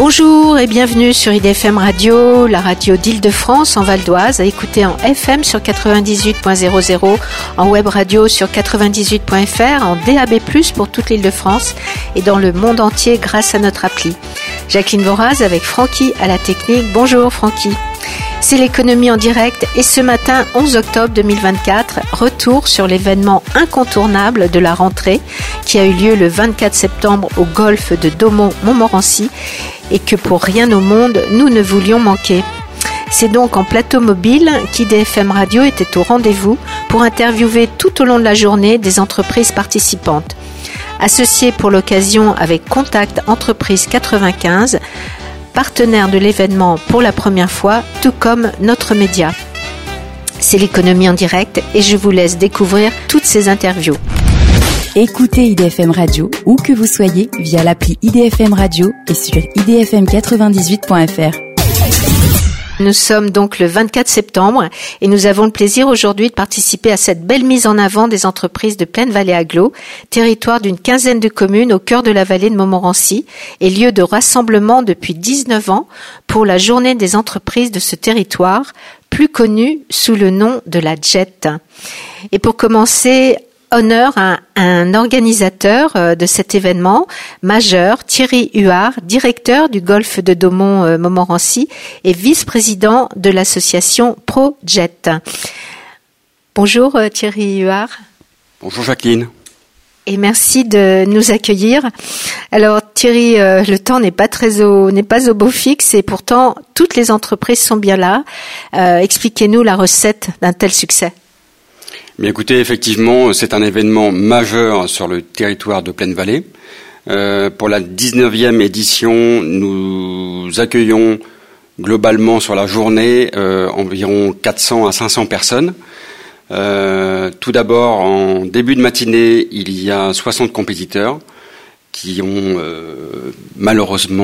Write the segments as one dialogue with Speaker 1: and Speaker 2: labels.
Speaker 1: Bonjour et bienvenue sur IDFM Radio, la radio d'Île-de-France en Val d'Oise, à écouter en FM sur 98.00, en web radio sur 98.fr, en DAB+, pour toute l'Île-de-France et dans le monde entier grâce à notre appli. Jacqueline Voraz avec Francky à la technique. Bonjour Francky. C'est l'économie en direct et ce matin 11 octobre 2024, retour sur l'événement incontournable de la rentrée qui a eu lieu le 24 septembre au golfe de Daumont-Montmorency et que pour rien au monde nous ne voulions manquer. C'est donc en plateau mobile qu'IDFM Radio était au rendez-vous pour interviewer tout au long de la journée des entreprises participantes. Associé pour l'occasion avec Contact Entreprise 95, partenaire de l'événement pour la première fois, tout comme notre média. C'est l'économie en direct et je vous laisse découvrir toutes ces interviews.
Speaker 2: Écoutez IDFM Radio où que vous soyez via l'appli IDFM Radio et sur idfm98.fr.
Speaker 1: Nous sommes donc le 24 septembre et nous avons le plaisir aujourd'hui de participer à cette belle mise en avant des entreprises de Plaine-Vallée Agglo, territoire d'une quinzaine de communes au cœur de la vallée de Montmorency et lieu de rassemblement depuis 19 ans pour la journée des entreprises de ce territoire, plus connue sous le nom de la JET. Et pour commencer, honneur à un organisateur de cet événement majeur, Thierry Huard, directeur du golfe de Daumont-Montmorency et vice-président de l'association ProJet. Bonjour Thierry Huard.
Speaker 3: Bonjour Jacqueline.
Speaker 1: Et merci de nous accueillir. Alors Thierry, le temps n'est pas au beau fixe et pourtant toutes les entreprises sont bien là. Expliquez-nous la recette d'un tel succès.
Speaker 3: Bien écoutez, effectivement, c'est un événement majeur sur le territoire de Plaine-Vallée. Pour la 19e édition, nous accueillons globalement sur la journée environ 400 à 500 personnes. Tout d'abord, en début de matinée, il y a 60 compétiteurs qui ont malheureusement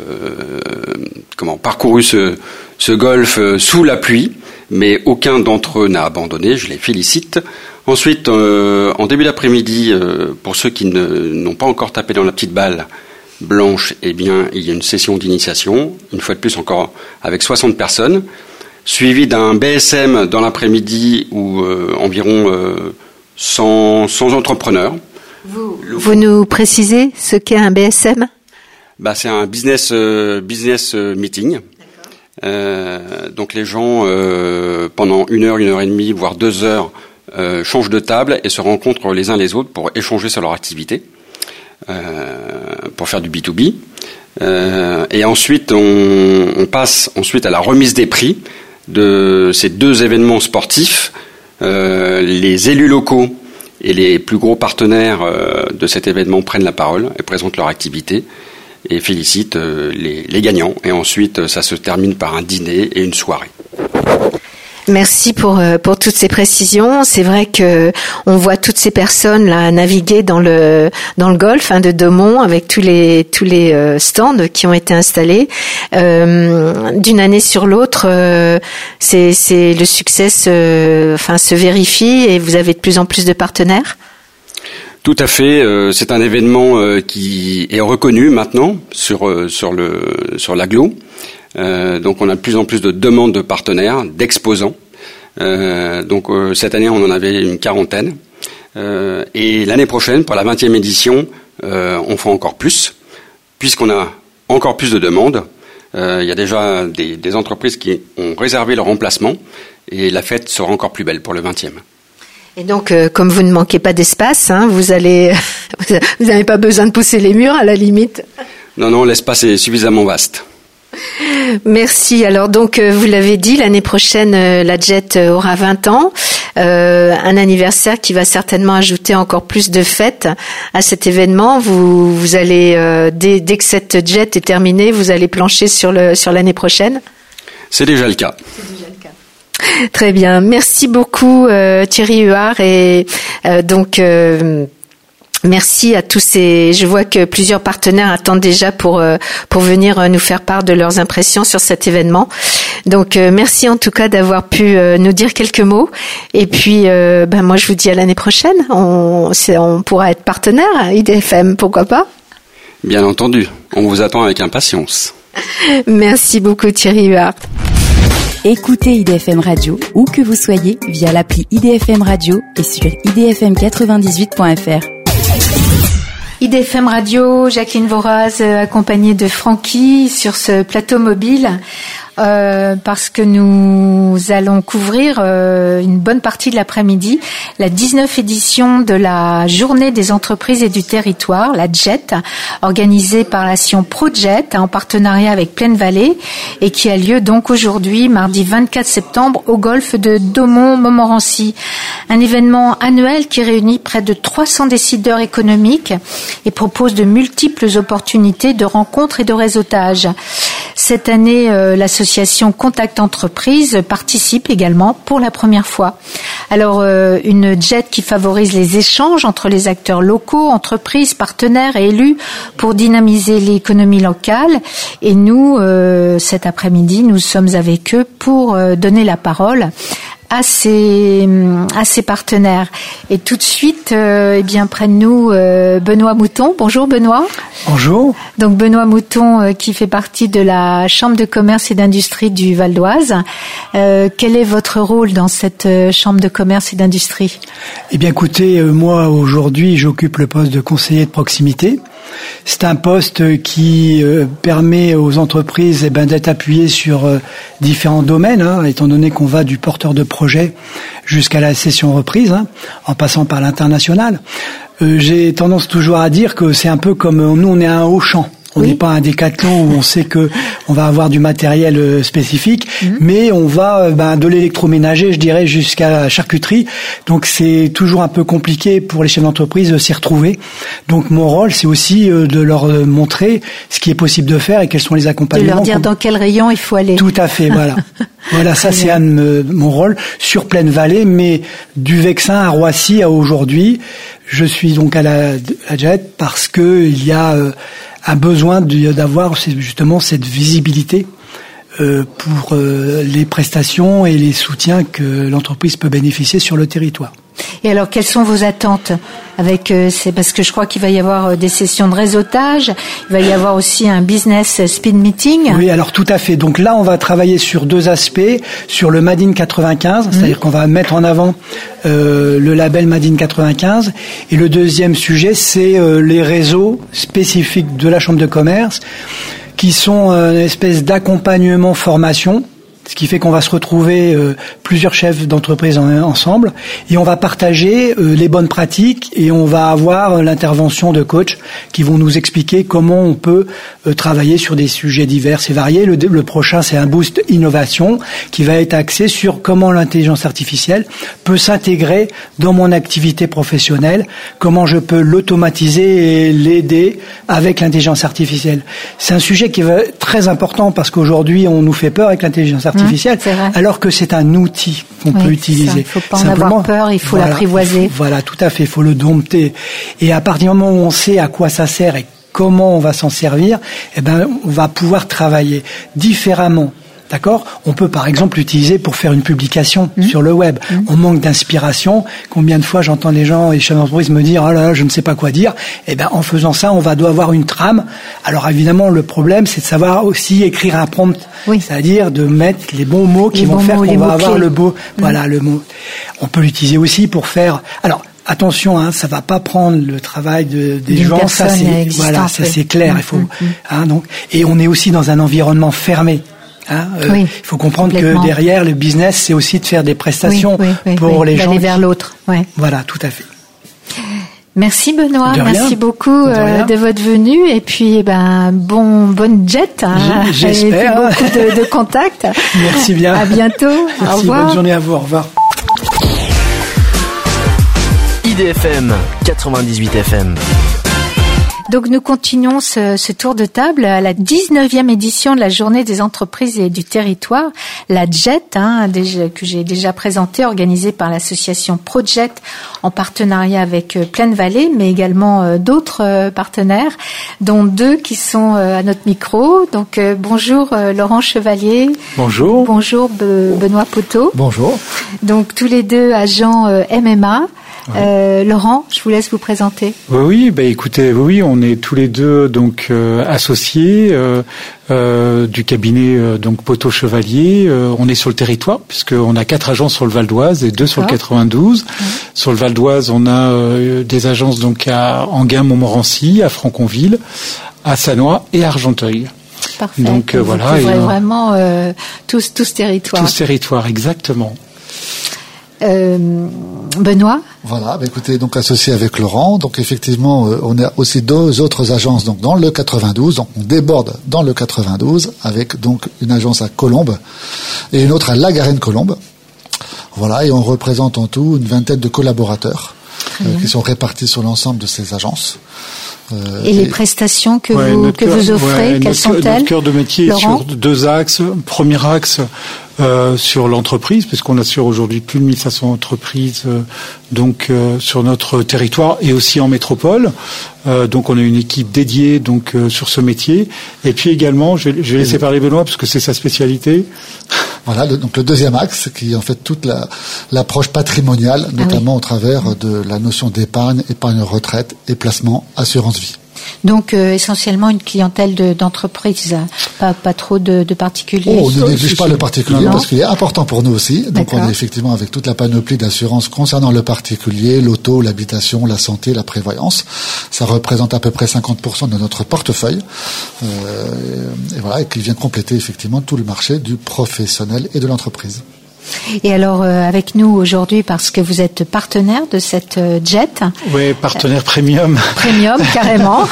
Speaker 3: parcouru ce golfe sous la pluie. Mais aucun d'entre eux n'a abandonné, je les félicite. Ensuite, en début d'après-midi, pour ceux qui n'ont pas encore tapé dans la petite balle blanche, eh bien, il y a une session d'initiation, une fois de plus encore avec 60 personnes, suivi d'un BSM dans l'après-midi où environ 100 entrepreneurs.
Speaker 1: Vous nous précisez ce qu'est un BSM ?
Speaker 3: C'est un business meeting. Donc les gens pendant 1 heure, 1 heure et demie, voire 2 heures changent de table et se rencontrent les uns les autres pour échanger sur leur activité, pour faire du B2B. Et ensuite on passe ensuite à la remise des prix de ces 2 événements sportifs. Les élus locaux et les plus gros partenaires de cet événement prennent la parole et présentent leur activité et félicite les gagnants. Et ensuite, ça se termine par un dîner et une soirée.
Speaker 1: Merci pour toutes ces précisions. C'est vrai que on voit toutes ces personnes là naviguer dans le golfe de Daumont avec tous les stands qui ont été installés. D'une année sur l'autre, c'est le succès se vérifie et vous avez de plus en plus de partenaires.
Speaker 3: Tout à fait. C'est un événement qui est reconnu maintenant sur l'agglo. Donc on a de plus en plus de demandes de partenaires, d'exposants. Donc cette année on en avait une 40aine. Et l'année prochaine, pour la 20e édition, on fera encore plus, puisqu'on a encore plus de demandes. Il y a déjà des entreprises qui ont réservé leur emplacement et la fête sera encore plus belle pour le 20e.
Speaker 1: Et donc, comme vous ne manquez pas d'espace, vous n'avez pas besoin de pousser les murs à la limite.
Speaker 3: Non, l'espace est suffisamment vaste.
Speaker 1: Merci. Alors donc, vous l'avez dit, l'année prochaine, la JET aura 20 ans. Un anniversaire qui va certainement ajouter encore plus de fêtes à cet événement. Vous allez, dès que cette JET est terminée, vous allez plancher sur l'année prochaine.
Speaker 3: C'est déjà le cas.
Speaker 1: Très bien, merci beaucoup Thierry Huard et merci à tous ces. Je vois que plusieurs partenaires attendent déjà pour venir nous faire part de leurs impressions sur cet événement. Donc merci en tout cas d'avoir pu nous dire quelques mots. Et puis moi je vous dis à l'année prochaine. On pourra être partenaire à IDFM, pourquoi pas ?
Speaker 3: Bien entendu, on vous attend avec impatience.
Speaker 1: Merci beaucoup Thierry Huard.
Speaker 2: Écoutez IDFM Radio où que vous soyez via l'appli IDFM Radio et sur idfm98.fr.
Speaker 1: IDFM Radio, Jacqueline Voraz, accompagnée de Francky sur ce plateau mobile. Parce que nous allons couvrir une bonne partie de l'après-midi la 19e édition de la Journée des entreprises et du territoire, la JET, organisée par l'association ProJet en partenariat avec Plaine Vallée et qui a lieu donc aujourd'hui, mardi 24 septembre, au golfe de Daumont-Montmorency. Un événement annuel qui réunit près de 300 décideurs économiques et propose de multiples opportunités de rencontres et de réseautage. Cette année, l'association Contact Entreprise participe également pour la première fois. Alors, une JET qui favorise les échanges entre les acteurs locaux, entreprises, partenaires et élus pour dynamiser l'économie locale. Et nous, cet après-midi, nous sommes avec eux pour donner la parole à ses partenaires. Et tout de suite, près de nous, Benoît Mouton. Bonjour Benoît.
Speaker 4: Bonjour.
Speaker 1: Donc Benoît Mouton qui fait partie de la Chambre de commerce et d'industrie du Val d'Oise. Quel est votre rôle dans cette Chambre de commerce et d'industrie ?
Speaker 4: Eh bien écoutez, moi aujourd'hui j'occupe le poste de conseiller de proximité. C'est un poste qui permet aux entreprises d'être appuyées sur différents domaines, étant donné qu'on va du porteur de projet jusqu'à la cession reprise, en passant par l'international. J'ai tendance toujours à dire que c'est un peu comme nous, on est à un Auchan. On n'est pas un Décathlon où on sait que on va avoir du matériel spécifique, mais on va de l'électroménager, je dirais, jusqu'à la charcuterie. Donc c'est toujours un peu compliqué pour les chefs d'entreprise de s'y retrouver. Donc mon rôle, c'est aussi de leur montrer ce qui est possible de faire et quels sont les accompagnements.
Speaker 1: De leur dire dans quel rayon il faut aller.
Speaker 4: Tout à fait, voilà. Voilà, ça c'est mon rôle sur Plaine Vallée, mais du Vexin à Roissy à aujourd'hui. Je suis donc à la JET parce que il y a un besoin d'avoir justement cette visibilité pour les prestations et les soutiens que l'entreprise peut bénéficier sur le territoire.
Speaker 1: Et alors, quelles sont vos attentes parce que je crois qu'il va y avoir des sessions de réseautage, il va y avoir aussi un business speed meeting.
Speaker 4: Oui, alors tout à fait. Donc là, on va travailler sur deux aspects, sur le Made in 95, c'est-à-dire qu'on va mettre en avant le label Made in 95, et le deuxième sujet, c'est les réseaux spécifiques de la Chambre de commerce, qui sont une espèce d'accompagnement formation. Ce qui fait qu'on va se retrouver plusieurs chefs d'entreprise ensemble et on va partager les bonnes pratiques et on va avoir l'intervention de coachs qui vont nous expliquer comment on peut travailler sur des sujets divers et variés. Le prochain, c'est un boost innovation qui va être axé sur comment l'intelligence artificielle peut s'intégrer dans mon activité professionnelle, comment je peux l'automatiser et l'aider avec l'intelligence artificielle. C'est un sujet qui va être très important parce qu'aujourd'hui, on nous fait peur avec l'intelligence artificielle, alors que c'est un outil qu'on peut utiliser.
Speaker 1: Il ne faut pas en avoir peur, il faut l'apprivoiser.
Speaker 4: Voilà, tout à fait, il faut le dompter. Et à partir du moment où on sait à quoi ça sert et comment on va s'en servir, on va pouvoir travailler différemment. D'accord ? On peut par exemple l'utiliser pour faire une publication sur le web. On manque d'inspiration. Combien de fois j'entends les gens, les chefs d'entreprise me dire « Oh là là, je ne sais pas quoi dire ». En faisant ça, doit avoir une trame. Alors évidemment, le problème, c'est de savoir aussi écrire un prompt. C'est-à-dire de mettre les bons mots qui vont faire qu'on va avoir le beau. Voilà, le mot. On peut l'utiliser aussi pour faire... Alors, attention, ça va pas prendre le travail des gens. Ça c'est clair. Il faut. Donc, et on est aussi dans un environnement fermé. Il faut comprendre que derrière le business, c'est aussi de faire des prestations pour les gens.
Speaker 1: D'aller vers l'autre.
Speaker 4: Voilà, tout à fait.
Speaker 1: Merci Benoît, merci beaucoup de votre venue et puis bonne jet.
Speaker 4: J'espère.
Speaker 1: Et puis beaucoup de contacts.
Speaker 4: Merci bien.
Speaker 1: À bientôt.
Speaker 4: Merci,
Speaker 1: au revoir.
Speaker 4: Bonne journée à vous. Au revoir.
Speaker 5: IDFM 98 FM.
Speaker 1: Donc nous continuons ce tour de table à la 19e édition de la Journée des entreprises et du territoire, la JET, que j'ai déjà présentée, organisée par l'association ProJet en partenariat avec Plaine Vallée, mais également d'autres partenaires, dont deux qui sont à notre micro. Donc bonjour Laurent Chevalier.
Speaker 6: Bonjour.
Speaker 1: Bonjour Benoît Poteau.
Speaker 6: Bonjour.
Speaker 1: Donc tous les deux agents MMA. Laurent, je vous laisse vous présenter.
Speaker 6: Oui, écoutez, on est tous les deux donc associés du cabinet donc Poteau Chevalier. On est sur le territoire puisqu'on a 4 agences sur le Val d'Oise et 2 sur le 92. Sur le Val d'Oise, on a des agences donc à Enghien, Montmorency, à Franconville, à Sannois et à Argenteuil.
Speaker 1: Parfait.
Speaker 6: Donc
Speaker 1: vous couvrez vraiment tout ce territoire.
Speaker 6: Tout ce territoire, exactement.
Speaker 1: Benoît.
Speaker 7: Voilà, écoutez, donc associé avec Laurent, donc effectivement, on a aussi 2 autres agences donc dans le 92, donc on déborde dans le 92 avec donc une agence à Colombes et une autre à La Garenne-Colombes. Voilà, et on représente en tout une 20aine de collaborateurs qui sont répartis sur l'ensemble de ces agences.
Speaker 1: Et les prestations que vous offrez, quelles sont-elles?
Speaker 6: Notre cœur de métier est sur 2 axes. Premier axe, sur l'entreprise, puisqu'on assure aujourd'hui plus de 1500 entreprises sur notre territoire et aussi en métropole. Donc on a une équipe dédiée sur ce métier. Et puis également, je vais laisser parler Benoît parce que c'est sa spécialité.
Speaker 7: Voilà, donc le deuxième axe qui est en fait toute l'approche patrimoniale, notamment au travers de la notion d'épargne, épargne retraite et placement assurance vie.
Speaker 1: Donc essentiellement une clientèle d'entreprise, pas trop de particuliers.
Speaker 7: On ne néglige pas le particulier parce qu'il est important pour nous aussi. Donc on est effectivement avec toute la panoplie d'assurances concernant le particulier, l'auto, l'habitation, la santé, la prévoyance. Ça représente à peu près 50% de notre portefeuille. Et voilà, et qui vient compléter effectivement tout le marché du professionnel et de l'entreprise.
Speaker 1: Et alors avec nous aujourd'hui parce que vous êtes partenaire de cette jet.
Speaker 6: Oui, partenaire premium.
Speaker 1: Premium, carrément.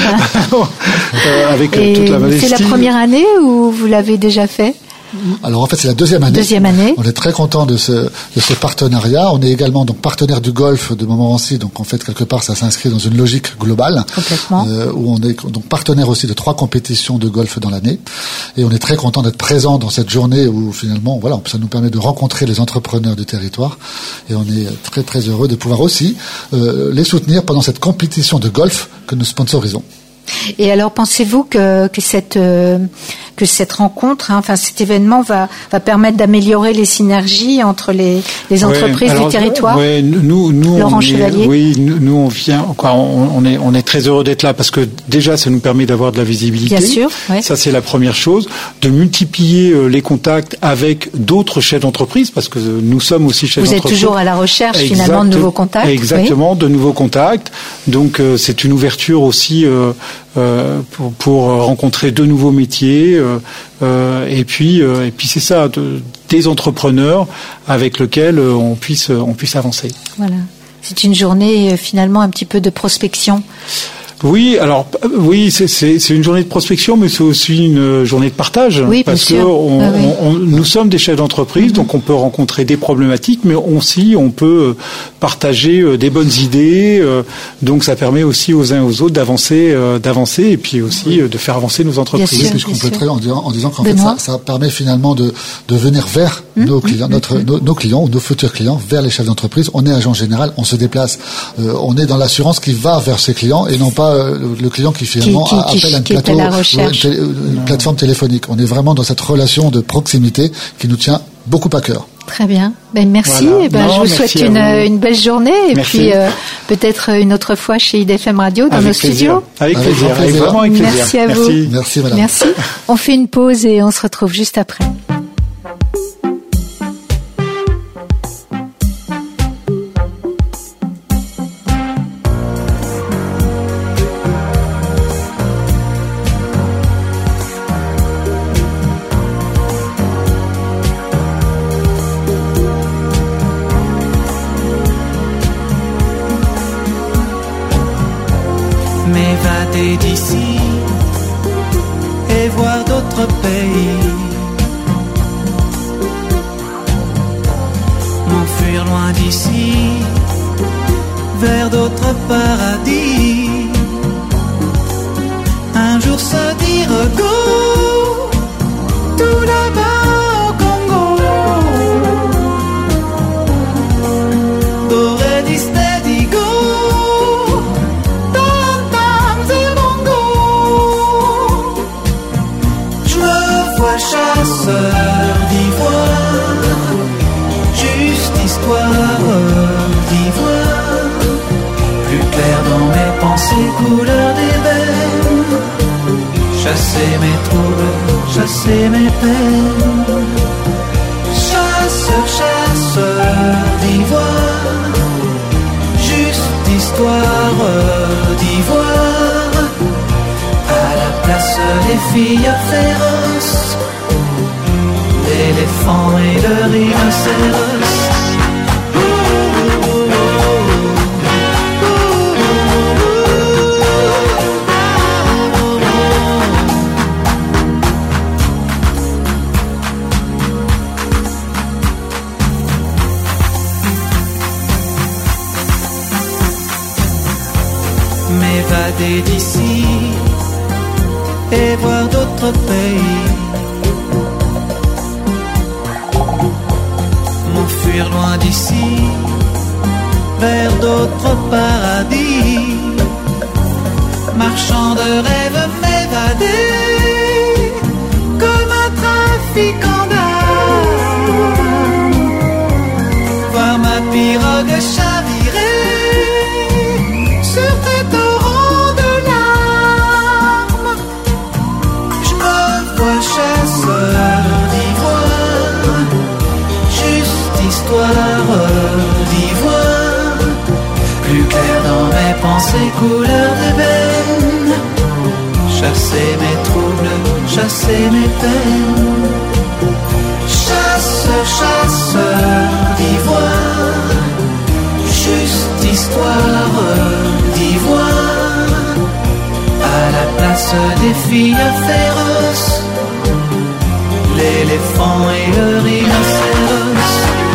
Speaker 6: Avec toute la modestie.
Speaker 1: C'est la première année ou vous l'avez déjà fait?
Speaker 7: Alors en fait c'est la deuxième année. On est très content de ce partenariat. On est également donc partenaire du golf de Montmorency. Donc en fait quelque part ça s'inscrit dans une logique globale.
Speaker 1: Complètement.
Speaker 7: Où on est donc partenaire aussi de 3 compétitions de golf dans l'année. Et on est très content d'être présent dans cette journée où finalement voilà ça nous permet de rencontrer les entrepreneurs du territoire. Et on est très très heureux de pouvoir aussi les soutenir pendant cette compétition de golf que nous sponsorisons.
Speaker 1: Et alors, pensez-vous que cette rencontre, cet événement va permettre d'améliorer les synergies entre les entreprises du territoire?
Speaker 6: Oui, nous,
Speaker 1: Laurent Chevalier.
Speaker 6: Oui, nous on vient, on est très heureux d'être là parce que déjà ça nous permet d'avoir de la visibilité.
Speaker 1: Bien sûr. Ouais.
Speaker 6: Ça c'est la première chose, de multiplier les contacts avec d'autres chefs d'entreprise parce que nous sommes aussi chefs d'entreprise.
Speaker 1: Vous êtes toujours à la recherche finalement de nouveaux contacts.
Speaker 6: Exactement, de nouveaux contacts. Donc c'est une ouverture aussi. Pour rencontrer de nouveaux métiers et puis c'est ça des entrepreneurs avec lesquels on puisse avancer.
Speaker 1: Voilà. C'est une journée finalement un petit peu de prospection.
Speaker 6: Oui, alors c'est une journée de prospection, mais c'est aussi une journée de partage, parce que nous sommes des chefs d'entreprise, donc on peut rencontrer des problématiques, mais aussi on peut partager des bonnes idées, donc ça permet aussi aux uns et aux autres d'avancer et puis aussi de faire avancer nos entreprises.
Speaker 7: Et puis je compléterai en disant qu'en fait ça permet finalement de venir vers nos clients, nos clients ou nos futurs clients, vers les chefs d'entreprise. On est agent général, on se déplace, on est dans l'assurance qui va vers ses clients et non pas le client qui finalement appelle un plateau ou une plateforme téléphonique. On est vraiment dans cette relation de proximité qui nous tient beaucoup à cœur.
Speaker 1: Très bien. Merci. Voilà. Je vous souhaite une belle journée et puis peut-être une autre fois chez IDFM Radio dans nos studios.
Speaker 6: Avec plaisir. Vraiment avec plaisir.
Speaker 1: Merci à vous.
Speaker 7: Merci madame.
Speaker 1: Merci. On fait une pause et on se retrouve juste après.
Speaker 8: M'évader d'ici et voir d'autres pays, m'enfuir loin d'ici vers d'autres paradis, un jour se dire go, tout là-bas au Congo, aurait dit steady go. Chasseur d'ivoire, juste histoire d'ivoire. chasser mes troubles, chasser mes peines. Chasseur, chasseur d'ivoire, juste histoire d'ivoire. À la place des filles féroces, l'éléphant et le rhinocéros. M'évader d'ici et voir d'autres pays, m'enfuir loin d'ici vers d'autres paradis, marchand de rêves m'évader comme un trafiquant d'âme, voir ma pirogue chavirer sur tes torrents de larmes. Je me vois chasseur d'ivoire, juste histoire d'ivoire, plus clair dans mes pensées, couleur d'ébène. Chasser mes troubles, chasser mes peines. Chasseur, chasseur d'ivoire, juste histoire d'ivoire. À la place des filles féroces, l'éléphant et le rhinocéros.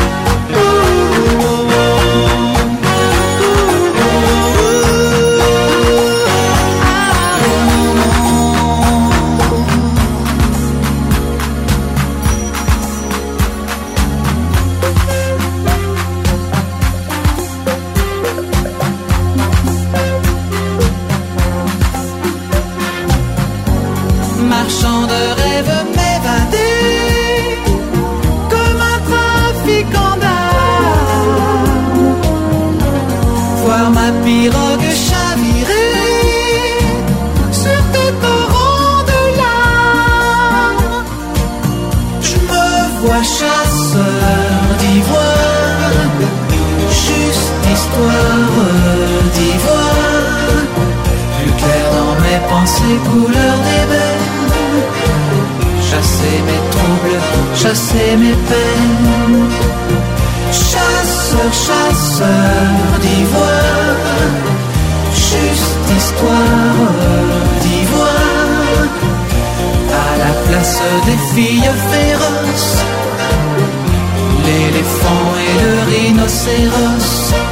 Speaker 8: Marchand de rêves m'évader comme un trafiquant d'âme, voir ma pirogue chavirer sur tes torrents de larmes. Je me vois chasseur d'ivoire, juste histoire d'ivoire, plus clair dans mes pensées, couleur d'ébène. Chasser mes troubles, chasser mes peines. Chasseur, chasseur d'ivoire, juste histoire d'ivoire. À la place des filles féroces, l'éléphant et le rhinocéros.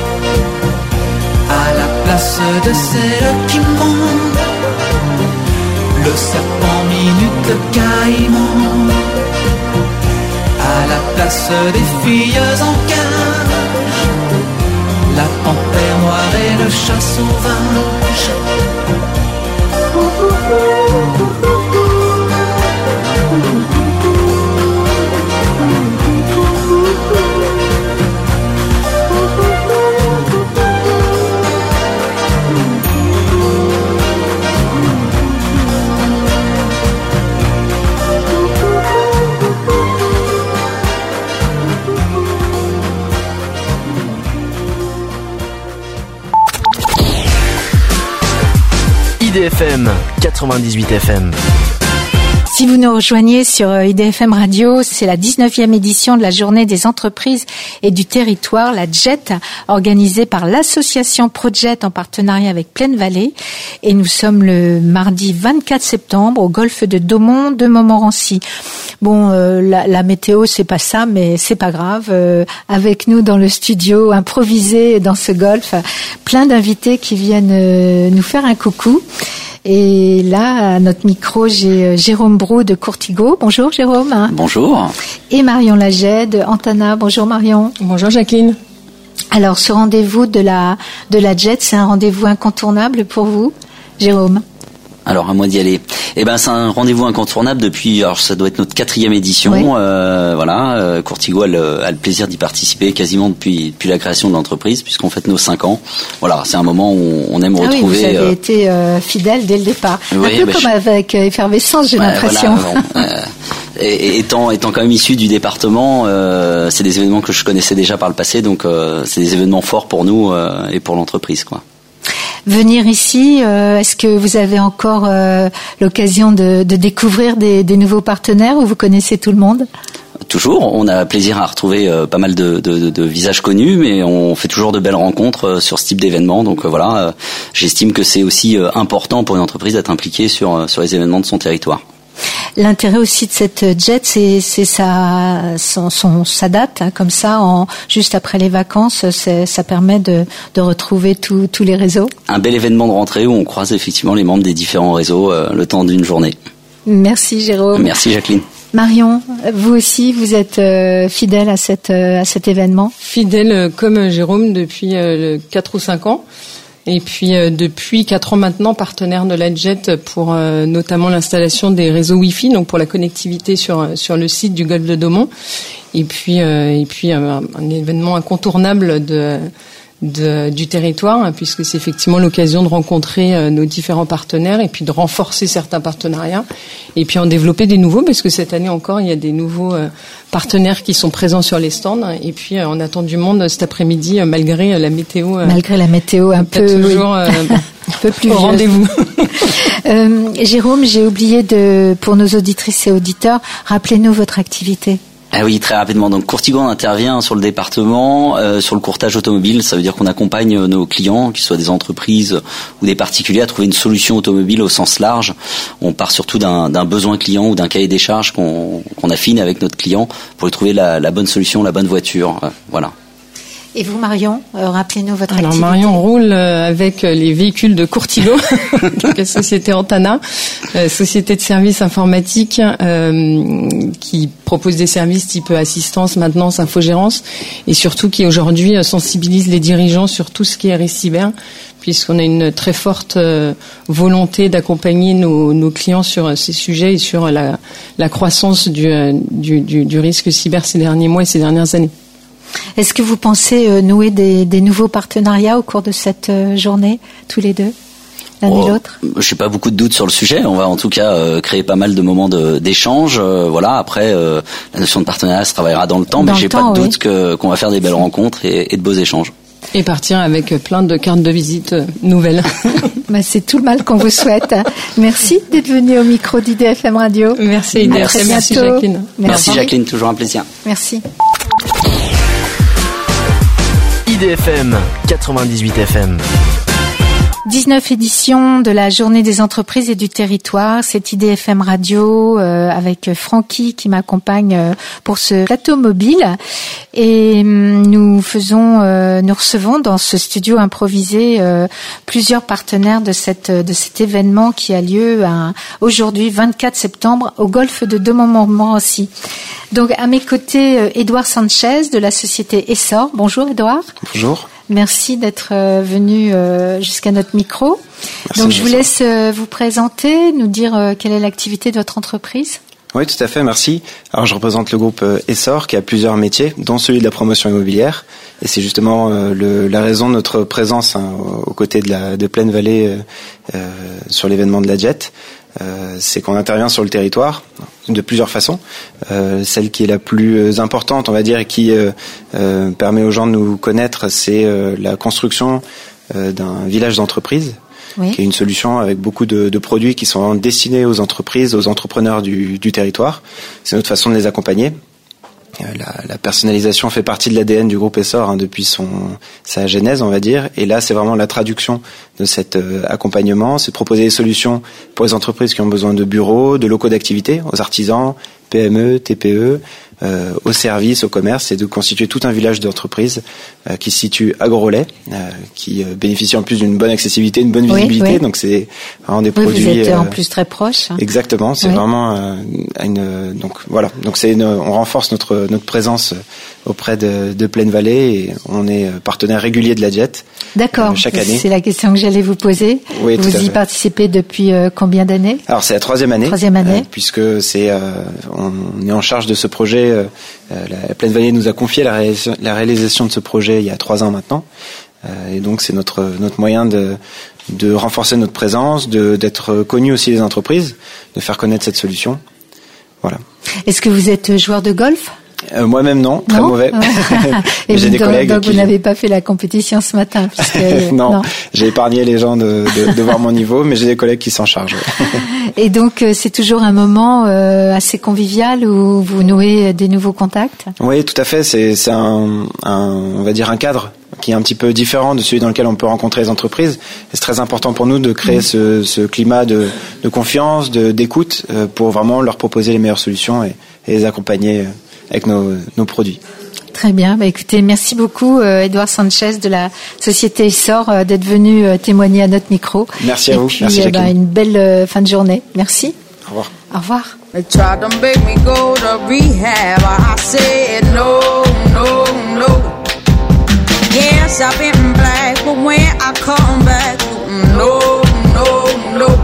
Speaker 8: À la place de celles qui montent, le serpent minute, le caïman. À la place des filles en cage, la panthère noire et le chat sauvage.
Speaker 5: IDFM 98 FM.
Speaker 1: Si vous nous rejoignez sur IDFM Radio, c'est la 19e édition de la Journée des entreprises et du territoire, la JET, organisée par l'association Projet en partenariat avec Plaine Vallée. Et nous sommes le mardi 24 septembre au golfe de Daumont de Montmorency. Bon, la météo, c'est pas ça, mais c'est pas grave. Avec nous dans le studio, improvisé dans ce golfe, plein d'invités qui viennent nous faire un coucou. Et là, à notre micro, j'ai Jérôme Brou de Courtigo. Bonjour Jérôme.
Speaker 9: Bonjour.
Speaker 1: Et Marion Laget de Antana. Bonjour Marion.
Speaker 10: Bonjour Jacqueline.
Speaker 1: Alors, ce rendez-vous de la JET, c'est un rendez-vous incontournable pour vous, Jérôme?
Speaker 9: Alors à moi d'y aller. C'est un rendez-vous incontournable depuis. Alors ça doit être notre 4e édition.
Speaker 1: Oui.
Speaker 9: Courtigo a le plaisir d'y participer quasiment depuis la création de l'entreprise, puisqu'on fête nos 5 ans. Voilà, c'est un moment où on aime retrouver.
Speaker 1: Oui, vous avez été fidèle dès le départ.
Speaker 9: Oui,
Speaker 1: un peu comme avec Effervescence, j'ai l'impression.
Speaker 9: Voilà, et étant quand même issu du département, c'est des événements que je connaissais déjà par le passé, donc c'est des événements forts pour nous et pour l'entreprise, quoi.
Speaker 1: Venir ici, est-ce que vous avez encore l'occasion de découvrir des nouveaux partenaires ou vous connaissez tout le monde ?
Speaker 9: Toujours, on a plaisir à retrouver pas mal de visages connus, mais on fait toujours de belles rencontres sur ce type d'événement. Donc j'estime que c'est aussi important pour une entreprise d'être impliquée sur les événements de son territoire.
Speaker 1: L'intérêt aussi de cette jet, c'est sa date, hein, comme ça, juste après les vacances, ça permet de retrouver tous les réseaux. Un
Speaker 9: bel événement de rentrée où on croise effectivement les membres des différents réseaux le temps d'une journée.
Speaker 1: Merci Jérôme.
Speaker 9: Merci Jacqueline.
Speaker 1: Marion, vous aussi, vous êtes fidèle à cet événement ?
Speaker 10: Fidèle comme Jérôme depuis 4 ou 5 ans. Et puis depuis 4 ans maintenant, partenaire de la JET pour notamment l'installation des réseaux Wi-Fi, donc pour la connectivité sur le site du Golfe de Daumont. Et puis un événement incontournable du territoire, puisque c'est effectivement l'occasion de rencontrer nos différents partenaires et puis de renforcer certains partenariats et puis en développer des nouveaux, parce que cette année encore il y a des nouveaux partenaires qui sont présents sur les stands, et puis on attend du monde cet après-midi malgré la météo.
Speaker 1: Malgré la météo un peu
Speaker 10: toujours
Speaker 1: un peu plus
Speaker 10: au rendez-vous.
Speaker 1: Jérôme, j'ai oublié pour nos auditrices et auditeurs, rappelez-nous votre activité.
Speaker 9: Ah oui, très rapidement. Donc Courtigo intervient sur le département, sur le courtage automobile. Ça veut dire qu'on accompagne nos clients, qu'ils soient des entreprises ou des particuliers, à trouver une solution automobile au sens large. On part surtout d'un besoin client ou d'un cahier des charges qu'on affine avec notre client pour lui trouver la bonne solution, la bonne voiture. Voilà.
Speaker 1: Et vous, Marion, rappelez-nous votre activité.
Speaker 10: Alors Marion roule avec les véhicules de Courtigo, donc la société Antana, société de services informatiques qui propose des services type assistance, maintenance, infogérance, et surtout qui aujourd'hui sensibilise les dirigeants sur tout ce qui est risque cyber, puisqu'on a une très forte volonté d'accompagner nos clients sur ces sujets et sur la croissance du risque cyber ces derniers mois et ces dernières années.
Speaker 1: Est-ce que vous pensez nouer des nouveaux partenariats au cours de cette journée, tous les deux, l'un et l'autre ?
Speaker 9: Je n'ai pas beaucoup de doutes sur le sujet. On va en tout cas créer pas mal de moments d'échange. Après, la notion de partenariat se travaillera dans le temps, mais j'ai pas de doute qu'on va faire des belles rencontres et de beaux échanges.
Speaker 10: Et partir avec plein de cartes de visite nouvelles.
Speaker 1: C'est tout le mal qu'on vous souhaite. Merci d'être venu au micro d'IDFM Radio.
Speaker 10: Merci IDFM, merci Jacqueline.
Speaker 9: Merci Jacqueline, toujours un plaisir.
Speaker 1: Merci.
Speaker 5: IDFM 98 FM.
Speaker 1: 19 éditions de la Journée des entreprises et du territoire. C'est IDFM Radio avec Francky qui m'accompagne pour ce plateau mobile. Et nous recevons dans ce studio improvisé plusieurs partenaires de cet événement qui a lieu aujourd'hui, 24 septembre, au Golfe de Daumont-Montmorency. Donc à mes côtés, Édouard Sanchez de la société Essor. Bonjour Édouard.
Speaker 11: Bonjour.
Speaker 1: Merci d'être venu jusqu'à notre micro. Merci. Donc je vous laisse vous présenter, nous dire quelle est l'activité de votre entreprise.
Speaker 11: Oui, tout à fait, merci. Alors je représente le groupe Essor qui a plusieurs métiers, dont celui de la promotion immobilière. Et c'est justement la raison de notre présence aux côtés de Plaine Vallée sur l'événement de la JET. C'est qu'on intervient sur le territoire de plusieurs façons. Celle qui est la plus importante, on va dire, et qui permet aux gens de nous connaître, c'est la construction d'un village d'entreprise, oui, qui est une solution avec beaucoup de produits qui sont destinés aux entreprises, aux entrepreneurs du territoire. C'est notre façon de les accompagner. La personnalisation fait partie de l'ADN du groupe Essor depuis sa genèse, on va dire. Et là, c'est vraiment la traduction de cet accompagnement. C'est de proposer des solutions pour les entreprises qui ont besoin de bureaux, de locaux d'activité, aux artisans, PME, TPE, aux services, au commerce, et de constituer tout un village d'entreprises qui se situe à Grolais, qui bénéficie en plus d'une bonne accessibilité, une bonne visibilité. Oui. Donc c'est vraiment des produits.
Speaker 1: Vous êtes en plus très proche.
Speaker 11: Exactement, c'est vraiment donc voilà. Donc on renforce notre présence auprès de Plaine Vallée, et on est partenaire régulier de la Jet.
Speaker 1: D'accord.
Speaker 11: Chaque année.
Speaker 1: C'est la question que j'allais vous poser.
Speaker 11: Oui,
Speaker 1: vous y participez depuis combien d'années?
Speaker 11: Alors c'est la troisième année. Puisque on est en charge de ce projet. La Plaine Vallée nous a confié la réalisation de ce projet il y a 3 ans maintenant. Et donc c'est notre moyen de renforcer notre présence, d'être connu aussi des entreprises, de faire connaître cette solution. Voilà.
Speaker 1: Est-ce que vous êtes joueur de golf?
Speaker 11: Moi-même non, très mauvais.
Speaker 1: Et j'ai des collègues donc vous n'avez pas fait la compétition ce matin puisque,
Speaker 11: non, j'ai épargné les gens de voir mon niveau, mais j'ai des collègues qui s'en chargent.
Speaker 1: Et donc c'est toujours un moment assez convivial où vous nouez des nouveaux contacts? Oui,
Speaker 11: tout à fait. C'est on va dire un cadre qui est un petit peu différent de celui dans lequel on peut rencontrer les entreprises. Et c'est très important pour nous de créer ce climat de confiance, d'écoute, pour vraiment leur proposer les meilleures solutions et les accompagner avec nos produits.
Speaker 1: Très bien. Écoutez, merci beaucoup Edouard Sanchez de la société Essor d'être venu témoigner à notre micro.
Speaker 11: Merci à vous.
Speaker 1: Puis,
Speaker 11: merci Jacqueline.
Speaker 1: Une belle fin de journée. Merci.
Speaker 11: Au revoir.
Speaker 1: Au revoir.
Speaker 12: They tried to make me go to rehab. I said no, no, no. Yes, I've been black, but when I come back, no, no, no.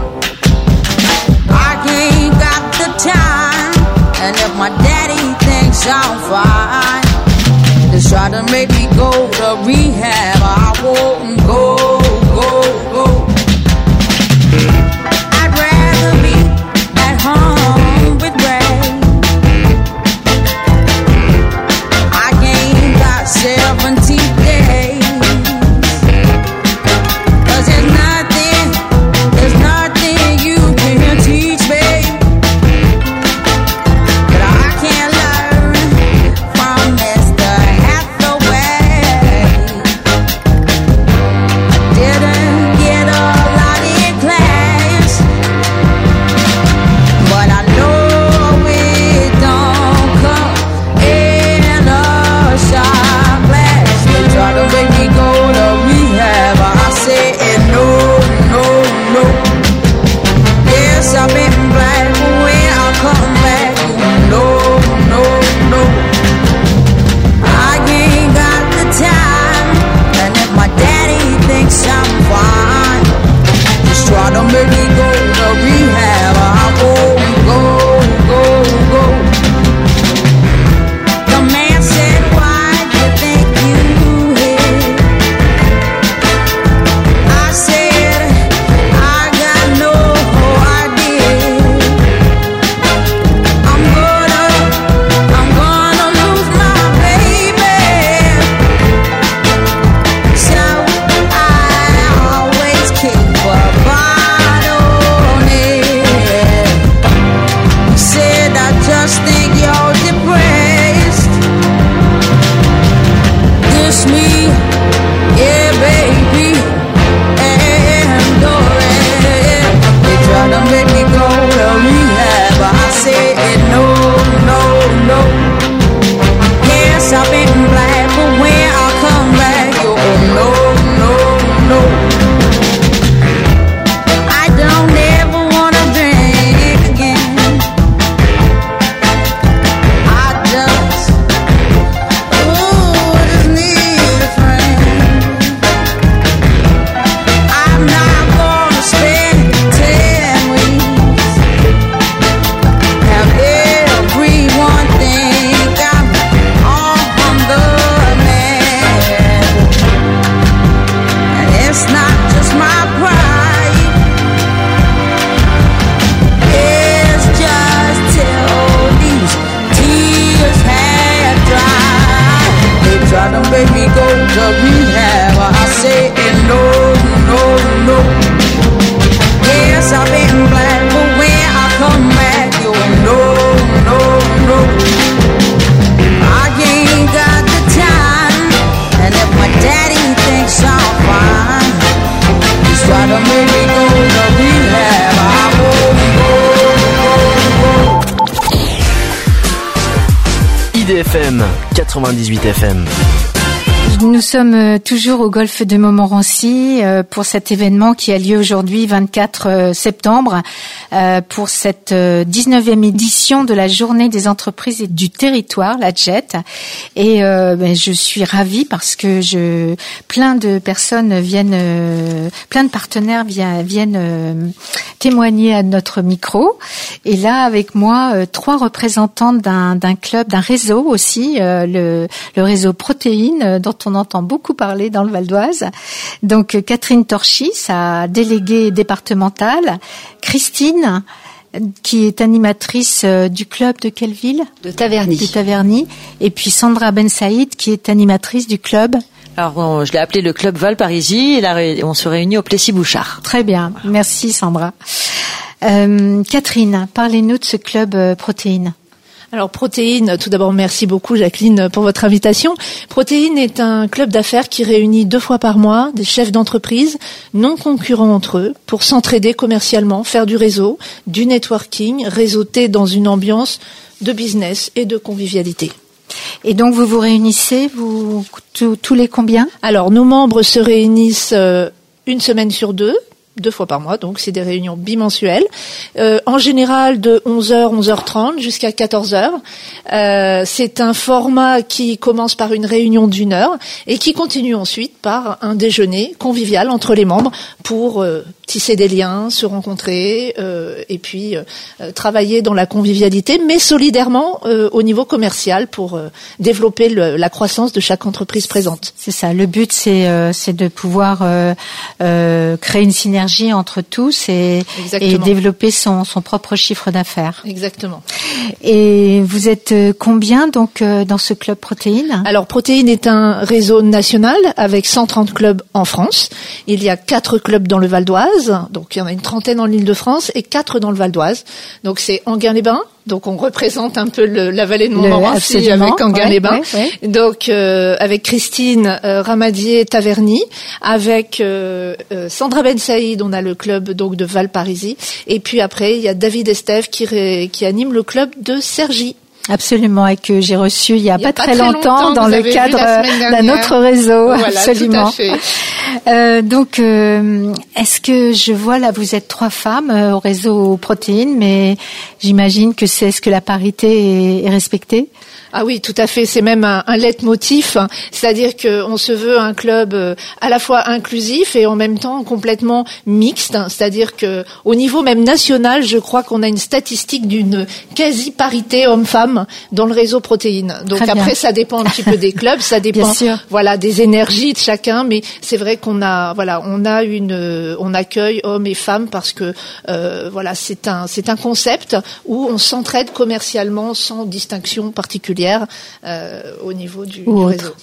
Speaker 12: I ain't got the time, and if my daddy thinks I'm fine, they try to make me go to rehab. I won't go, go, go. I'd rather be at home with Ray. I ain't got 17 days, 'cause there's nothing you can teach me that I can't learn from Mr. Hathaway. I didn't get a lot in class, but I know it don't come in a shot glass. They try to make me go to rehab, I said no, no, no. Yes, I've been black, but when I come back, no, no, no. I ain't got the time, and if my daddy thinks I'm fine, just try to make me go to rehab. I won't go, go, go. The man said, why do you think you hit? I said, I got no idea. I'm gonna lose my baby, so I always keep a bottle on it. He said, I just think you're depressed. This me, yeah, baby, and they try to make me go to rehab, but I said no, no, no. Yes, I've been black, but when I come back, you no, no, no. I don't ever wanna drink again. I just need a friend. I'm not gonna spend 10 weeks. Have everyone think I'm on the man. And it's not just my pride, it's just till these tears had dried. They try to make me go to rehab, I say no, no, no. Yes, I've been black, but when I come back, you no, no, no. I ain't got the time, and if my daddy thinks I'm fine, he's trying to make me go to rehab. I won't go, go, go.
Speaker 5: IDFM 98 FM.
Speaker 1: Nous sommes toujours au golfe de Montmorency pour cet événement qui a lieu aujourd'hui 24 septembre pour cette 19e édition de la journée des entreprises et du territoire, la JET. Et je suis ravie parce que plein de personnes plein de partenaires viennent témoigner à notre micro. Et là, avec moi, 3 représentantes d'un club, d'un réseau aussi, le réseau Protéines, dont on entend beaucoup parler dans le Val d'Oise. Donc Catherine Torchy, sa déléguée départementale, Christine, qui est animatrice du club de quelle ville ?
Speaker 13: De Taverny.
Speaker 1: De Taverny. Et puis Sandra Ben Saïd, qui est animatrice du club.
Speaker 13: Alors, je l'ai appelé le club Val-Parisis et là, on se réunit au Plessis-Bouchard.
Speaker 1: Très bien. Merci Sandra. Catherine, parlez-nous de ce club Protéines.
Speaker 14: Alors Protéines, tout d'abord merci beaucoup Jacqueline pour votre invitation. Protéines est un club d'affaires qui réunit 2 fois par mois des chefs d'entreprise non concurrents entre eux pour s'entraider commercialement, faire du réseau, du networking, réseauter dans une ambiance de business et de convivialité.
Speaker 1: Et donc vous vous réunissez, tous les combien ?
Speaker 14: Alors nos membres se réunissent une semaine sur 2 fois par mois, donc c'est des réunions bimensuelles, en général de 11h, 11h30 jusqu'à 14h. C'est un format qui commence par une réunion d'1 heure et qui continue ensuite par un déjeuner convivial entre les membres pour tisser des liens, se rencontrer et puis travailler dans la convivialité, mais solidairement au niveau commercial pour développer la croissance de chaque entreprise présente.
Speaker 1: C'est ça, le but c'est de pouvoir créer une synergie entre tous et développer son propre chiffre d'affaires.
Speaker 14: Exactement.
Speaker 1: Et vous êtes combien donc dans ce club Protéines ?
Speaker 14: Alors Protéines est un réseau national avec 130 clubs en France. Il y a 4 clubs dans le Val d'Oise, donc il y en a une 30aine en Île-de-France et 4 dans le Val d'Oise. Donc c'est Enghien-les-Bains. Donc on représente un peu la vallée de Montmorency avec Enghien-les-Bains. Ouais. Donc avec Christine Ramadier Taverny, avec Sandra Ben Saïd, on a le club donc de Val-Parisis, et puis après il y a David Estève qui anime le club de Cergy.
Speaker 1: Absolument, et que j'ai reçu il y a pas très longtemps dans le cadre d'un autre réseau. Voilà, absolument. Tout à fait. Donc, est-ce que je vois là, vous êtes 3 femmes au réseau Protéines, mais j'imagine que est-ce que la parité est respectée ?
Speaker 14: Ah oui, tout à fait. C'est même un leitmotiv, c'est-à-dire qu'on se veut un club à la fois inclusif et en même temps complètement mixte. C'est-à-dire que au niveau même national, je crois qu'on a une statistique d'une quasi-parité homme-femme dans le réseau Protéines. Donc après, ça dépend un petit peu des clubs, ça dépend, voilà, des énergies de chacun. Mais c'est vrai on accueille hommes et femmes parce que voilà, c'est un concept où on s'entraide commercialement sans distinction particulière. Au niveau du réseau.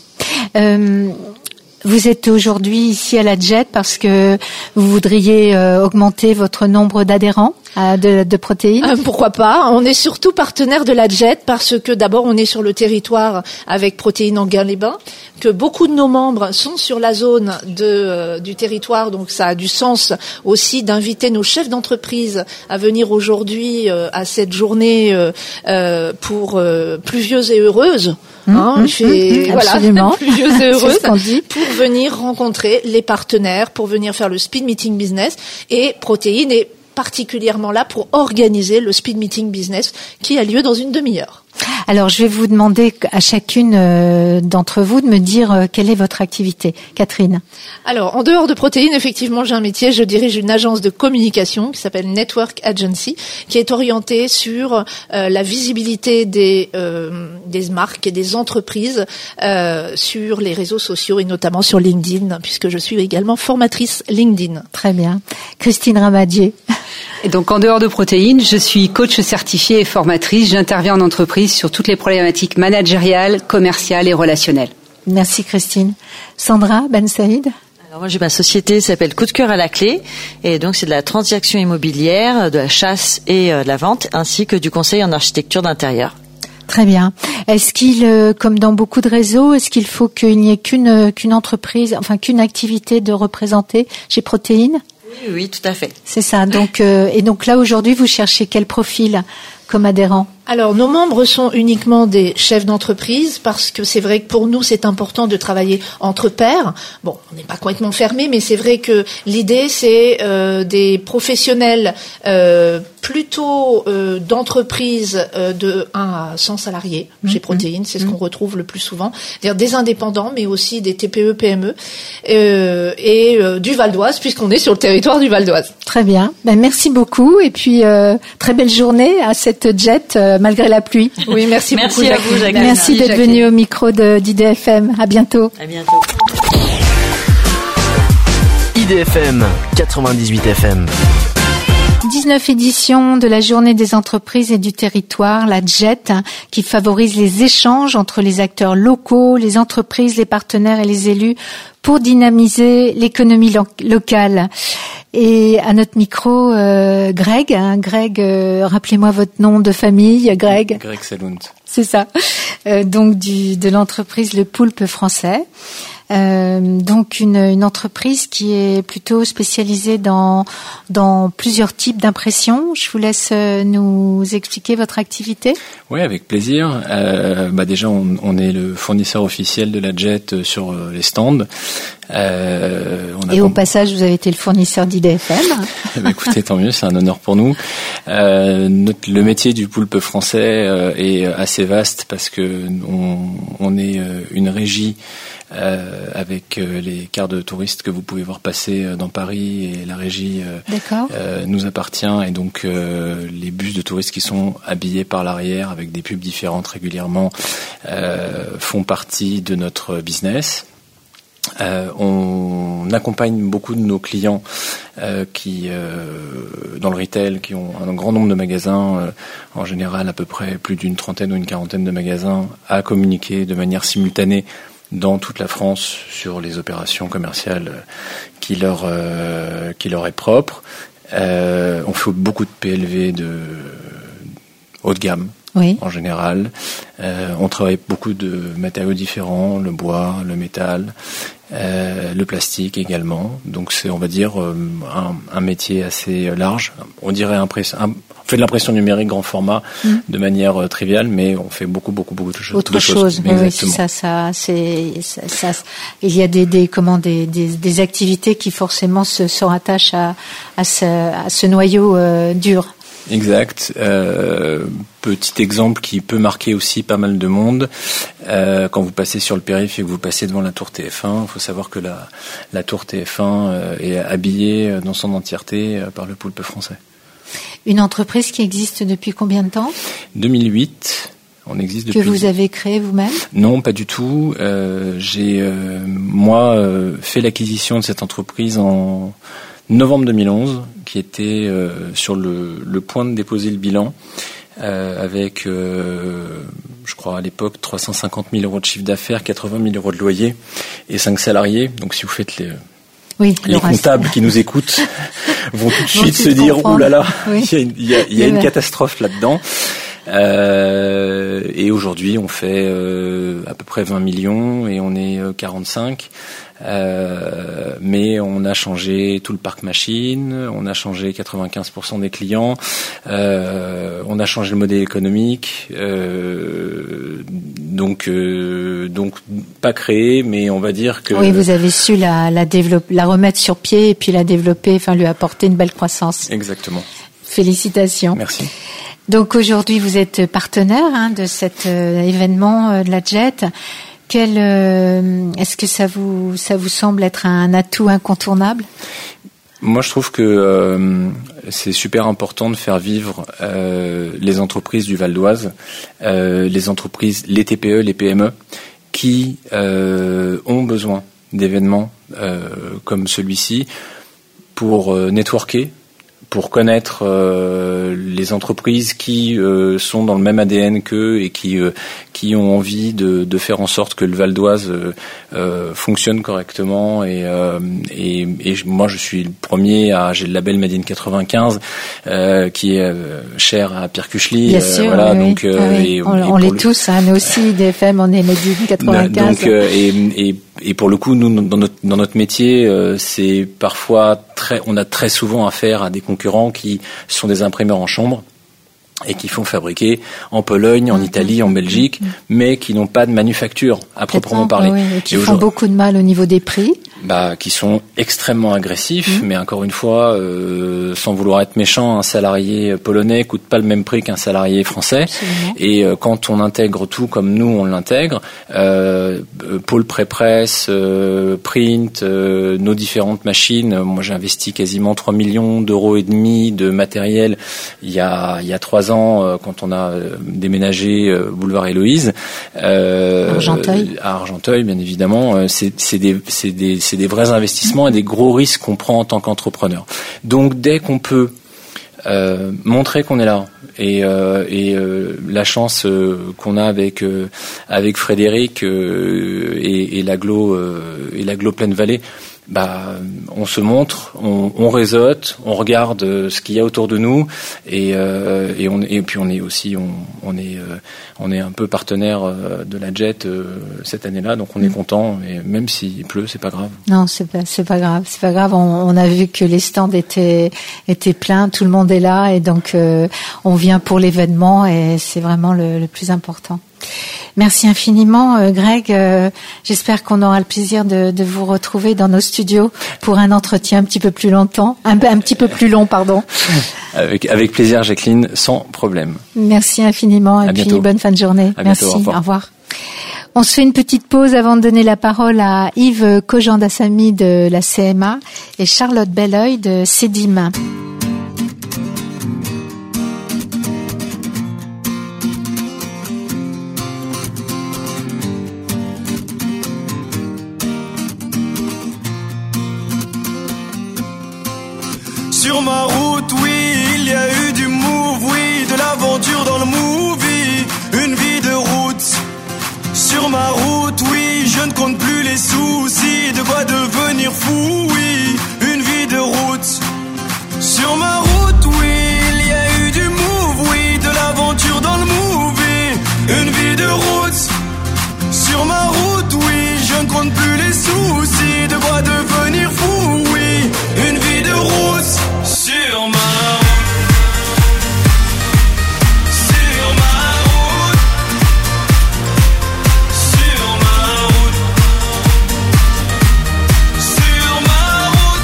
Speaker 1: Vous êtes aujourd'hui ici à la JET parce que vous voudriez augmenter votre nombre d'adhérents de Protéines ?
Speaker 14: Pourquoi pas ? On est surtout partenaire de la JET parce que d'abord on est sur le territoire avec Protéines Enghien-les-Bains, que beaucoup de nos membres sont sur la zone du territoire, donc ça a du sens aussi d'inviter nos chefs d'entreprise à venir aujourd'hui à cette journée pluvieuse et heureuse.
Speaker 1: Absolument.
Speaker 14: Pluvieuse et heureuse pour venir rencontrer les partenaires, pour venir faire le speed meeting business, et Protéines est particulièrement là pour organiser le speed meeting business qui a lieu dans une demi-heure.
Speaker 1: Alors, je vais vous demander à chacune d'entre vous de me dire quelle est votre activité. Catherine.
Speaker 14: Alors, en dehors de Protéines, effectivement, j'ai un métier. Je dirige une agence de communication qui s'appelle Network Agency, qui est orientée sur la visibilité des marques et des entreprises sur les réseaux sociaux et notamment sur LinkedIn, puisque je suis également formatrice LinkedIn.
Speaker 1: Très bien. Christine Ramadier.
Speaker 15: Et donc, en dehors de Protéines, je suis coach certifiée et formatrice. J'interviens en entreprise sur toutes les problématiques managériales, commerciales et relationnelles.
Speaker 1: Merci Christine. Sandra Ben Saïd.
Speaker 16: Alors moi j'ai ma société qui s'appelle Coup de cœur à la clé et donc c'est de la transaction immobilière, de la chasse et de la vente ainsi que du conseil en architecture d'intérieur.
Speaker 1: Très bien. Est-ce qu'il, comme dans beaucoup de réseaux, est-ce qu'il faut qu'il n'y ait qu'une entreprise, enfin qu'une activité de représenter chez Protéines ?
Speaker 16: Oui, tout à fait.
Speaker 1: C'est ça. Donc et donc là aujourd'hui vous cherchez quel profil comme adhérent ?
Speaker 14: Alors, nos membres sont uniquement des chefs d'entreprise parce que c'est vrai que pour nous, c'est important de travailler entre pairs. Bon, on n'est pas complètement fermé, mais c'est vrai que l'idée, c'est des professionnels plutôt d'entreprises de 1 à 100 salariés chez Protéines. C'est ce qu'on retrouve le plus souvent. C'est-à-dire des indépendants, mais aussi des TPE, PME et du Val d'Oise, puisqu'on est sur le territoire du Val d'Oise.
Speaker 1: Très bien. Ben, merci beaucoup. Et puis, très belle journée à cette jet malgré la pluie.
Speaker 14: Oui, merci beaucoup.
Speaker 16: Merci à vous, Jacqueline.
Speaker 1: Merci d'être venu au micro d'IDFM. À bientôt.
Speaker 16: À bientôt.
Speaker 5: IDFM 98 FM.
Speaker 1: 19 éditions de la Journée des entreprises et du territoire, la JET, qui favorise les échanges entre les acteurs locaux, les entreprises, les partenaires et les élus pour dynamiser l'économie locale. Et à notre micro, Greg. Rappelez-moi votre nom de famille, Greg.
Speaker 17: Greg Salunt.
Speaker 1: C'est ça. Donc de l'entreprise Le Poulpe Français. Donc une entreprise qui est plutôt spécialisée dans plusieurs types d'impressions. Je vous laisse nous expliquer votre activité.
Speaker 17: Oui, avec plaisir. Déjà, on est le fournisseur officiel de la JET sur les stands.
Speaker 1: Et au passage, vous avez été le fournisseur d'IDFM.
Speaker 17: Écoutez, tant mieux, c'est un honneur pour nous. Le métier du poulpe français est assez vaste parce que on est une régie avec les cartes de touristes que vous pouvez voir passer dans Paris, et la régie nous appartient, et donc les bus de touristes qui sont habillés par l'arrière avec des pubs différentes régulièrement font partie de notre business. On accompagne beaucoup de nos clients qui dans le retail, qui ont un grand nombre de magasins, en général à peu près plus d'une trentaine ou une quarantaine de magasins, à communiquer de manière simultanée dans toute la France sur les opérations commerciales qui leur est propre. On fait beaucoup de PLV de haut de gamme. Oui. En général, on travaille beaucoup de matériaux différents, le bois, le métal, le plastique également. Donc c'est, on va dire, un métier assez large. On dirait on fait de l'impression numérique grand format de manière triviale, mais on fait beaucoup de choses.
Speaker 1: Autre chose, oui, ça. Il y a des activités qui forcément se rattachent à ce noyau dur.
Speaker 17: Exact. Petit exemple qui peut marquer aussi pas mal de monde. Quand vous passez sur le périph' et que vous passez devant la tour TF1, il faut savoir que la tour TF1 est habillée dans son entièreté par le poulpe français. Une entreprise qui existe depuis combien de temps ? 2008. On existe depuis...
Speaker 1: Que vous avez créé vous-même ?
Speaker 17: Non, pas du tout. J'ai fait l'acquisition de cette entreprise en novembre 2011, qui était sur le point de déposer le bilan, avec, je crois à l'époque, 350 000 euros de chiffre d'affaires, 80 000 euros de loyer et 5 salariés. Donc si vous faites les comptables qui nous écoutent vont tout de suite se dire « Ouh là là, il y a une catastrophe là-dedans ». Et aujourd'hui, on fait à peu près 20 millions et on est 45. Mais on a changé tout le parc machine, on a changé 95% des clients, on a changé le modèle économique, donc pas créé, mais on va dire que...
Speaker 1: Oui, vous avez su la remettre sur pied et puis la développer, enfin lui apporter une belle croissance.
Speaker 17: Exactement.
Speaker 1: Félicitations.
Speaker 17: Merci.
Speaker 1: Donc aujourd'hui, vous êtes partenaire de cet événement de la JET. Est-ce que ça vous semble être un atout incontournable ?
Speaker 17: Moi, je trouve que c'est super important de faire vivre les entreprises du Val d'Oise, les entreprises, les TPE, les PME, qui ont besoin d'événements comme celui-ci pour networker, pour connaître les entreprises qui sont dans le même ADN qu'eux et qui ont envie de faire en sorte que le Val d'Oise fonctionne correctement. Et moi, je suis le premier j'ai le label Made in 95 qui est cher à Pierre Cuchely.
Speaker 1: Bien sûr,
Speaker 17: voilà,
Speaker 1: oui.
Speaker 17: Donc
Speaker 1: on l'est tous. Nous aussi, IDFM, on est Made in 95.
Speaker 17: Donc et pour le coup, nous, dans notre métier, c'est parfois on a très souvent affaire à des concurrents qui sont des imprimeurs en chambre et qui font fabriquer en Pologne, en Italie, en Belgique, mais qui n'ont pas de manufacture à proprement parler.
Speaker 1: Oui, et qui font beaucoup de mal au niveau des prix.
Speaker 17: Qui sont extrêmement agressifs, mais encore une fois, sans vouloir être méchant, un salarié polonais coûte pas le même prix qu'un salarié français. Absolument. Et quand on intègre tout comme nous on l'intègre, pôle pré-presse, print, nos différentes machines. Moi, j'ai investi quasiment 3 millions d'euros et demi de matériel il y a 3 ans quand on a déménagé boulevard Héloïse à Argenteuil, bien évidemment. C'est des vrais investissements et des gros risques qu'on prend en tant qu'entrepreneur. Donc dès qu'on peut montrer qu'on est là et la chance qu'on a avec Frédéric et l'aglo Plaine Vallée, on se montre, on réseaute, on regarde ce qu'il y a autour de nous et puis on est aussi on est un peu partenaire de la Jet cette année-là, donc on est content, et même s'il pleut, c'est pas grave.
Speaker 1: Non, c'est pas grave. On a vu que les stands étaient pleins, tout le monde est là, et donc on vient pour l'événement, et c'est vraiment le plus important. Merci infiniment, Greg. J'espère qu'on aura le plaisir de vous retrouver dans nos studios pour un entretien un petit peu plus longtemps, un petit peu plus long, pardon.
Speaker 17: Avec plaisir, Jacqueline, sans problème.
Speaker 1: Merci infiniment, et puis bonne fin de journée. Merci. Bientôt, au revoir. On se fait une petite pause avant de donner la parole à Yves Kojanda-Samy de la CMA et Charlotte Belleuil de CEDIM.
Speaker 8: Sur ma route, oui, il y a eu du move, oui, de l'aventure dans le movie, une vie de route. Sur ma route, oui, je ne compte plus les soucis, de quoi devenir fou, oui, une vie de route. Sur ma route, oui, il y a eu du move, oui, de l'aventure dans le movie, une vie de route. Sur ma route, oui, je ne compte plus les soucis, de quoi devenir fou, oui, une vie de route. Sur ma route, sur ma route, sur ma route, sur ma route,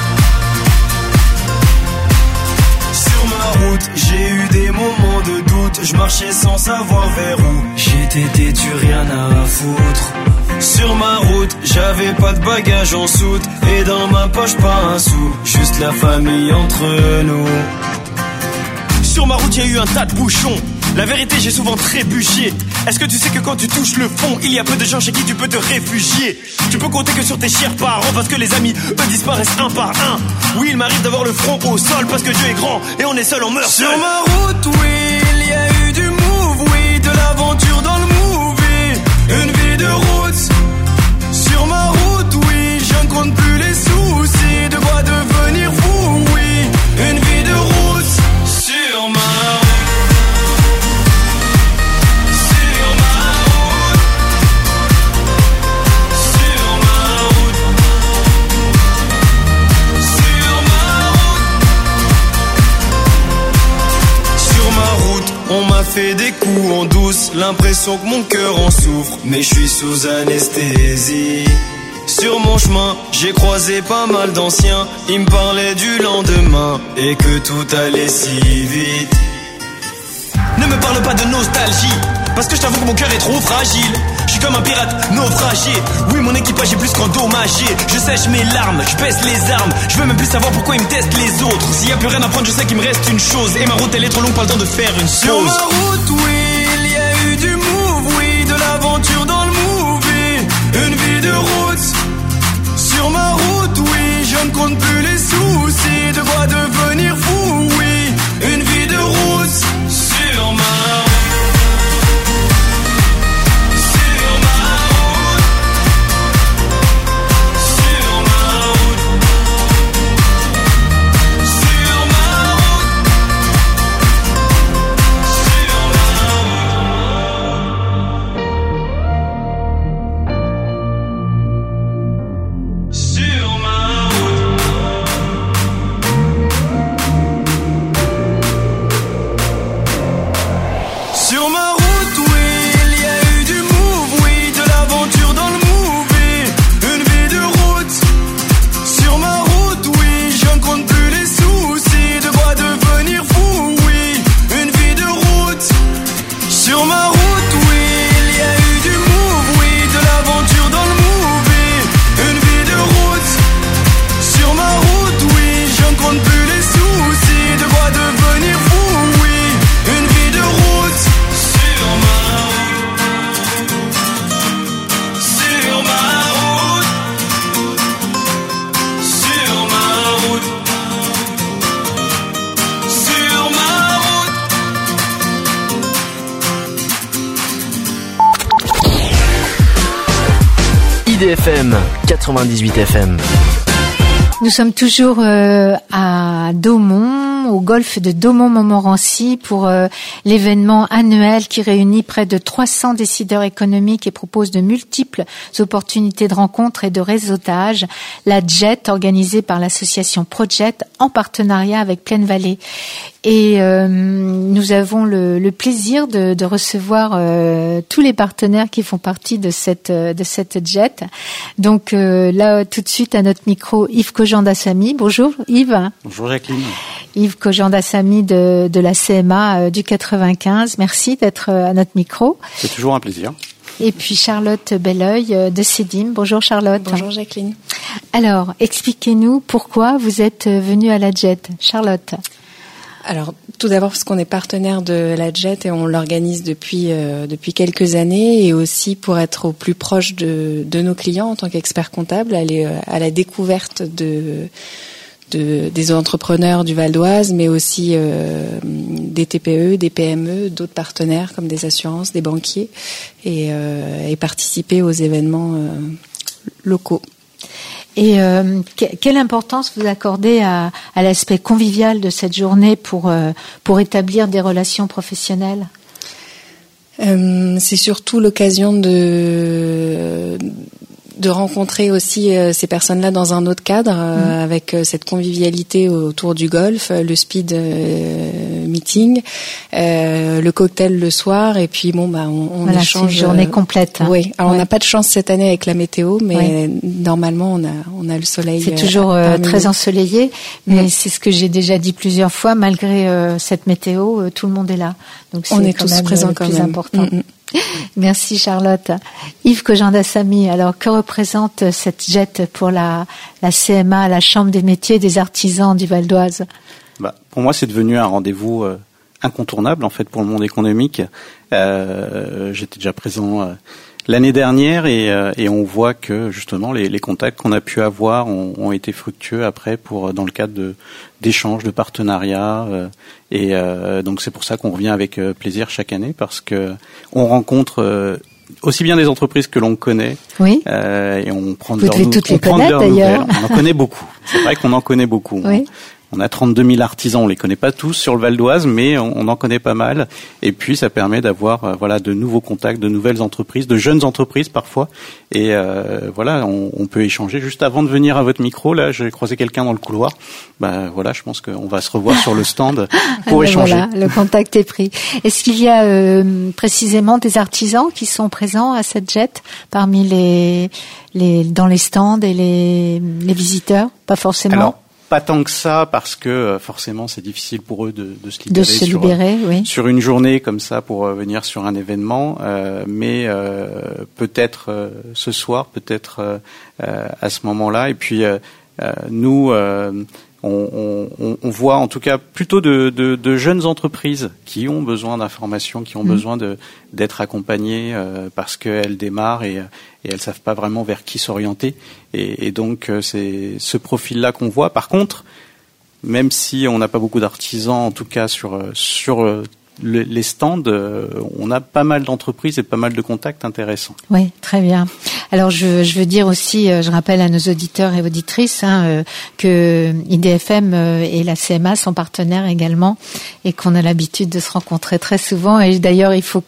Speaker 8: sur ma route, j'ai eu des moments de doute, je marchais sans savoir vers où j'étais têtu, rien à foutre. Sur ma route, j'avais pas de bagages en soute, et dans ma poche pas un sou, juste la famille entre nous. Sur ma route, y a eu un tas de bouchons, la vérité j'ai souvent trébuché. Est-ce que tu sais que quand tu touches le fond, il y a peu de gens chez qui tu peux te réfugier? Tu peux compter que sur tes chers parents, parce que les amis, eux, disparaissent un par un. Oui, il m'arrive d'avoir le front au sol, parce que Dieu est grand, et on est seul, on meurt seul. Sur ma route, oui, il y a eu du move, oui, de l'aventure dans le movie, une vie de route. Sur ma route, oui, je ne compte plus les soucis, de quoi devenir fou, oui, une vie de route. Sur ma route, sur ma route, sur ma route, sur ma route, sur ma route, on m'a fait des coups en douce, l'impression que mon cœur en souffre, mais je suis sous anesthésie. Sur mon chemin, j'ai croisé pas mal d'anciens, ils me parlaient du lendemain et que tout allait si vite. Ne me parle pas de nostalgie, parce que je t'avoue que mon cœur est trop fragile. Je suis comme un pirate naufragé, oui mon équipage est plus qu'endommagé. Je sèche mes larmes, je baisse les armes, je veux même plus savoir pourquoi ils me testent les autres. S'il y a plus rien à prendre, je sais qu'il me reste une chose, et ma route elle est trop longue, pas le temps de faire une pause. Sur ma route, oui, il y a eu du move, oui, de l'aventure dans le movie, une vie de route. Sur ma route, oui, je ne compte plus les soucis, de quoi devenir fou, oui, une vie de route. Sur ma route.
Speaker 5: IDFM 98 FM.
Speaker 1: Nous sommes toujours à Daumont, au golfe de Daumont-Montmorency pour l'événement annuel qui réunit près de 300 décideurs économiques et propose de multiples opportunités de rencontres et de réseautage. La JET, organisée par l'association Projet en partenariat avec Plaine Vallée. Et nous avons le plaisir de recevoir tous les partenaires qui font partie de cette JET. Donc là, tout de suite à notre micro, Yves Kojanda-Samy. Bonjour Yves.
Speaker 18: Bonjour Jacqueline.
Speaker 1: Yves Kojanda-Samy de la CMA du 95. Merci d'être à notre micro.
Speaker 18: C'est toujours un plaisir.
Speaker 1: Et puis Charlotte Belleuil de CEDIM. Bonjour Charlotte.
Speaker 19: Bonjour Jacqueline.
Speaker 1: Alors, expliquez-nous pourquoi vous êtes venue à la JET. Charlotte.
Speaker 19: Alors, tout d'abord parce qu'on est partenaire de la JET et on l'organise depuis quelques années, et aussi pour être au plus proche de nos clients en tant qu'expert comptable, aller à la découverte des entrepreneurs du Val d'Oise, mais aussi des TPE, des PME, d'autres partenaires comme des assurances, des banquiers, et participer aux événements locaux.
Speaker 1: Et quelle importance vous accordez à l'aspect convivial de cette journée pour établir des relations professionnelles ?
Speaker 19: C'est surtout l'occasion de rencontrer aussi ces personnes-là dans un autre cadre, avec cette convivialité autour du golf, le speed meeting, le cocktail le soir, et puis on échange.
Speaker 1: C'est une journée complète.
Speaker 19: Oui. Alors on n'a pas de chance cette année avec la météo, mais normalement on a le soleil.
Speaker 1: C'est toujours très ensoleillé, mais c'est ce que j'ai déjà dit plusieurs fois. Malgré cette météo, tout le monde est là. Donc
Speaker 19: on est tous présents quand même.
Speaker 1: Le plus important. Merci Charlotte. Yves Kojanda-Samy, alors que représente cette JET pour la CMA, la Chambre des métiers et des artisans du Val d'Oise ?
Speaker 18: Pour moi, c'est devenu un rendez-vous incontournable en fait pour le monde économique. J'étais déjà présent l'année dernière et on voit que justement les contacts qu'on a pu avoir ont été fructueux après dans le cadre d'échanges, de partenariats, et donc c'est pour ça qu'on revient avec plaisir chaque année, parce que on rencontre aussi bien des entreprises que l'on connaît, et on prend de leurs nouvelles. On en connaît beaucoup. C'est vrai qu'on en connaît beaucoup.
Speaker 1: Oui.
Speaker 18: On a 32 000 artisans, on les connaît pas tous sur le Val d'Oise, mais on en connaît pas mal. Et puis ça permet d'avoir de nouveaux contacts, de nouvelles entreprises, de jeunes entreprises parfois. Et on peut échanger. Juste avant de venir à votre micro, là, j'ai croisé quelqu'un dans le couloir. Je pense qu'on va se revoir sur le stand pour échanger.
Speaker 1: Voilà, le contact est pris. Est-ce qu'il y a précisément des artisans qui sont présents à cette JET parmi dans les stands et les visiteurs? Pas forcément.
Speaker 18: Alors, pas tant que ça, parce que forcément c'est difficile pour eux de se libérer, sur une journée comme ça pour venir sur un événement, mais peut-être ce soir, peut-être à ce moment-là. Et puis nous on voit en tout cas plutôt de jeunes entreprises qui ont besoin d'informations, qui ont besoin d'être accompagnées parce qu'elles démarrent et elles savent pas vraiment vers qui s'orienter. Et donc c'est ce profil-là qu'on voit. Par contre, même si on n'a pas beaucoup d'artisans, en tout cas sur les stands, on a pas mal d'entreprises et pas mal de contacts intéressants.
Speaker 1: Oui, très bien. Alors je veux dire aussi, je rappelle à nos auditeurs et auditrices que IDFM et la CMA sont partenaires également, et qu'on a l'habitude de se rencontrer très souvent. Et d'ailleurs, il faut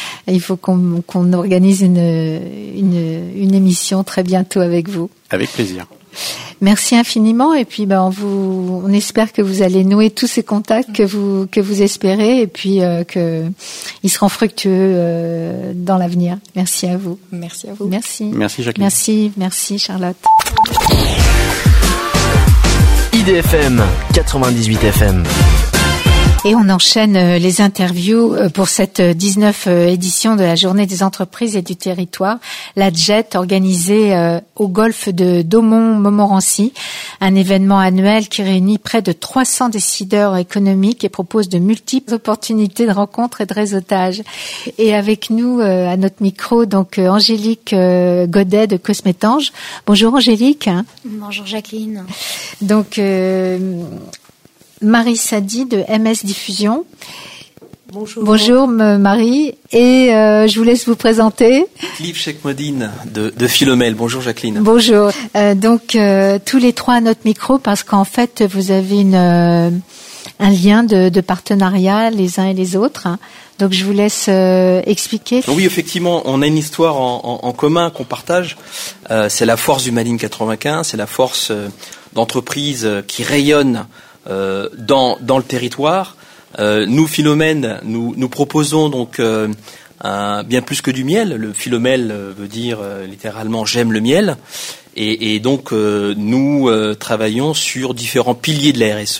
Speaker 1: qu'on organise une émission très bientôt avec vous.
Speaker 18: Avec plaisir.
Speaker 1: Merci infiniment, et puis on espère que vous allez nouer tous ces contacts que vous espérez, et puis qu'ils seront fructueux dans l'avenir. Merci à vous.
Speaker 19: Merci à vous.
Speaker 1: Merci.
Speaker 18: Merci Jacqueline.
Speaker 1: Merci Charlotte.
Speaker 5: IDFM 98 FM.
Speaker 1: Et on enchaîne les interviews pour cette 19e édition de la Journée des entreprises et du territoire, la JET, organisée au golfe de Daumont-Montmorency, un événement annuel qui réunit près de 300 décideurs économiques et propose de multiples opportunités de rencontres et de réseautage. Et avec nous à notre micro, donc Angélique Godet de Cosmétange. Bonjour Angélique.
Speaker 20: Bonjour Jacqueline.
Speaker 1: Donc Marie Sadi de MS Diffusion. Bonjour Marie, et je vous laisse vous présenter.
Speaker 20: Cliff Chekmodine de Philomel. Bonjour Jacqueline.
Speaker 1: Bonjour. Donc tous les trois à notre micro, parce qu'en fait vous avez un lien de partenariat les uns et les autres. Donc je vous laisse expliquer.
Speaker 20: Oui, effectivement, on a une histoire en commun qu'on partage. C'est la force du Made in 95, c'est la force d'entreprises qui rayonnent dans le territoire. Nous, Philomène, nous proposons donc bien plus que du miel. Le Philomel veut dire littéralement j'aime le miel, et donc nous travaillons sur différents piliers de la RSE.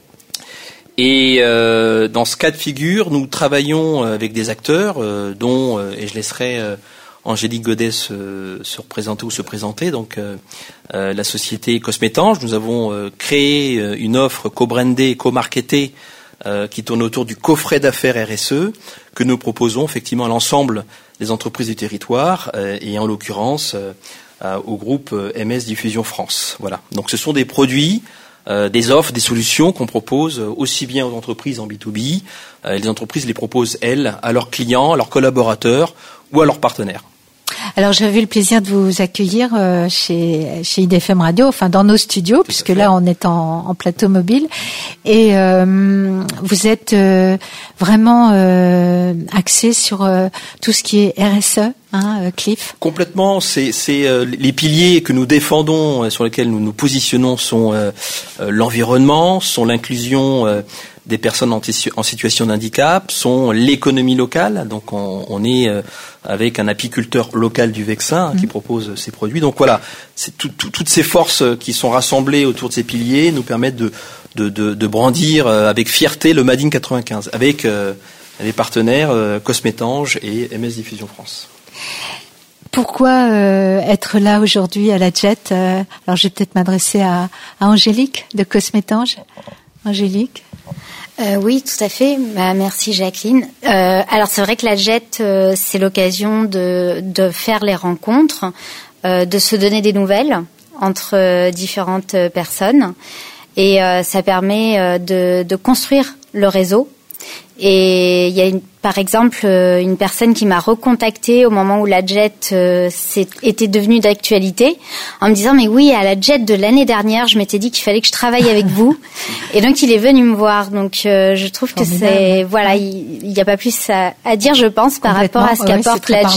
Speaker 20: Et dans ce cas de figure, nous travaillons avec des acteurs dont, et je laisserai Angélique Godet se représenter ou se présenter, donc la société Cosmétange. Nous avons créé une offre co-brandée, co-marketée qui tourne autour du coffret d'affaires RSE que nous proposons effectivement à l'ensemble des entreprises du territoire et en l'occurrence au groupe MS Diffusion France. Voilà. Donc ce sont des produits, des offres, des solutions qu'on propose aussi bien aux entreprises en B2B. Les entreprises les proposent, elles, à leurs clients, à leurs collaborateurs ou à leurs partenaires.
Speaker 1: Alors j'avais eu le plaisir de vous accueillir chez IDFM Radio, enfin dans nos studios, puisque là on est en plateau mobile, et vous êtes vraiment axé sur tout ce qui est RSE, Cliff.
Speaker 20: Complètement, c'est les piliers que nous défendons, sur lesquels nous nous positionnons, sont l'environnement, sont l'inclusion des personnes en situation de handicap, sont l'économie locale. Donc on est avec un apiculteur local du Vexin qui propose ces produits. Donc voilà, c'est toutes ces forces qui sont rassemblées autour de ces piliers nous permettent de brandir avec fierté le Made in 95 avec les partenaires Cosmétange et MS Diffusion France.
Speaker 1: Pourquoi être là aujourd'hui à la Jet? Alors je vais peut-être m'adresser à Angélique de Cosmétange. Angélique.
Speaker 21: Oui, tout à fait. Merci Jacqueline. Alors c'est vrai que la Jet, c'est l'occasion de faire les rencontres, de se donner des nouvelles entre différentes personnes, et ça permet de construire le réseau. Et il y a par exemple une personne qui m'a recontactée au moment où la Jet était devenue d'actualité, en me disant mais oui, à la Jet de l'année dernière je m'étais dit qu'il fallait que je travaille avec vous, et donc il est venu me voir. Donc je trouve que c'est voilà, il n'y a pas plus à dire, je pense, par rapport à ce qu'apporte la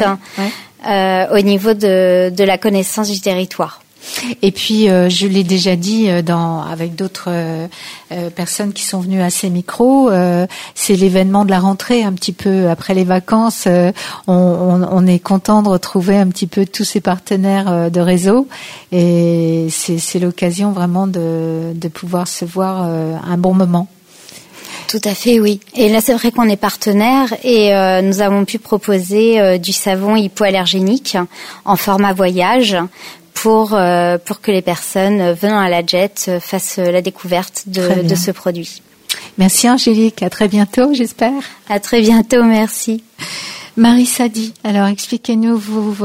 Speaker 21: Jet au niveau de la connaissance du territoire.
Speaker 1: Et puis, je l'ai déjà dit avec d'autres personnes qui sont venues à ces micros, c'est l'événement de la rentrée, un petit peu après les vacances. On est content de retrouver un petit peu tous ces partenaires de réseau, et c'est l'occasion vraiment de pouvoir se voir un bon moment.
Speaker 21: Tout à fait, oui. Et là, c'est vrai qu'on est partenaire, et nous avons pu proposer du savon hypoallergénique en format voyage, pour que les personnes venant à la Jet fassent la découverte de ce produit.
Speaker 1: Merci Angélique, à très bientôt j'espère.
Speaker 21: À très bientôt, merci.
Speaker 1: Marie Sadi, alors expliquez-nous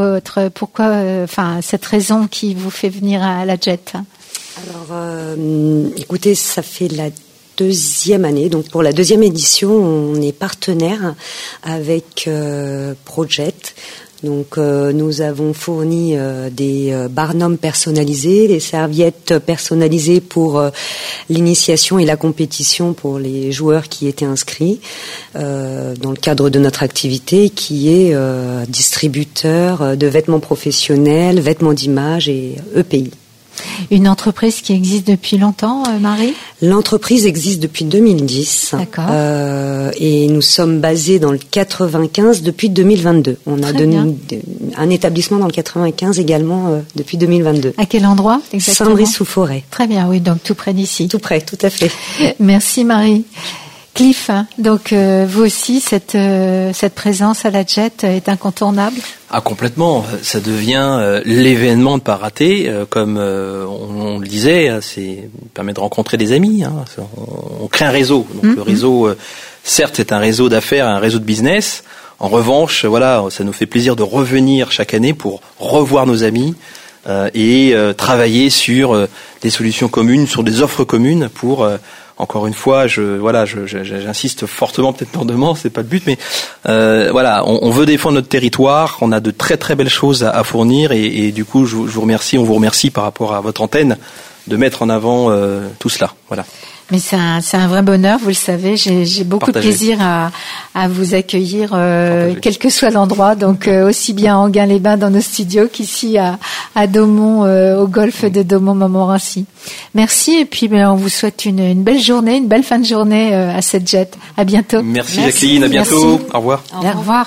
Speaker 1: cette raison qui vous fait venir à la Jet.
Speaker 22: Alors écoutez, ça fait la deuxième année, donc pour la deuxième édition, on est partenaire avec Projet. Donc nous avons fourni des barnums personnalisés, des serviettes personnalisées pour l'initiation et la compétition pour les joueurs qui étaient inscrits dans le cadre de notre activité, qui est distributeur de vêtements professionnels, vêtements d'image et EPI.
Speaker 1: Une entreprise qui existe depuis longtemps, Marie ?
Speaker 22: L'entreprise existe depuis 2010. D'accord. Et nous sommes basés dans le 95 depuis 2022. On a un établissement dans le 95 également depuis 2022.
Speaker 1: À quel endroit exactement ?
Speaker 22: Saint-Brice-sous-Forêt.
Speaker 1: Très bien, oui, donc tout près d'ici.
Speaker 22: Tout près, tout à fait.
Speaker 1: Merci Marie. Cliff, donc vous aussi, cette présence à la Jet est incontournable ?
Speaker 20: Ah, complètement. Ça devient l'événement de pas rater. Comme on le disait, c'est permet de rencontrer des amis. Hein. On crée un réseau. Donc le réseau, certes, c'est un réseau d'affaires, un réseau de business. En revanche, voilà, ça nous fait plaisir de revenir chaque année pour revoir nos amis et travailler sur des solutions communes, sur des offres communes pour encore une fois, j'insiste fortement, peut-être lourdement, c'est pas le but, mais on veut défendre notre territoire. On a de très très belles choses à fournir, et du coup, on vous remercie par rapport à votre antenne de mettre en avant tout cela. Voilà.
Speaker 1: Mais c'est un vrai bonheur, vous le savez. J'ai beaucoup de plaisir à vous accueillir, quel que soit l'endroit. Donc aussi bien à Enghien-les-Bains dans nos studios qu'ici à Daumont, au golfe de Daumont-Montmorency. Merci, et puis on vous souhaite une belle journée, une belle fin de journée à cette jet. À bientôt.
Speaker 20: Merci Jacqueline, à bientôt. Merci. Au revoir.
Speaker 1: Au revoir.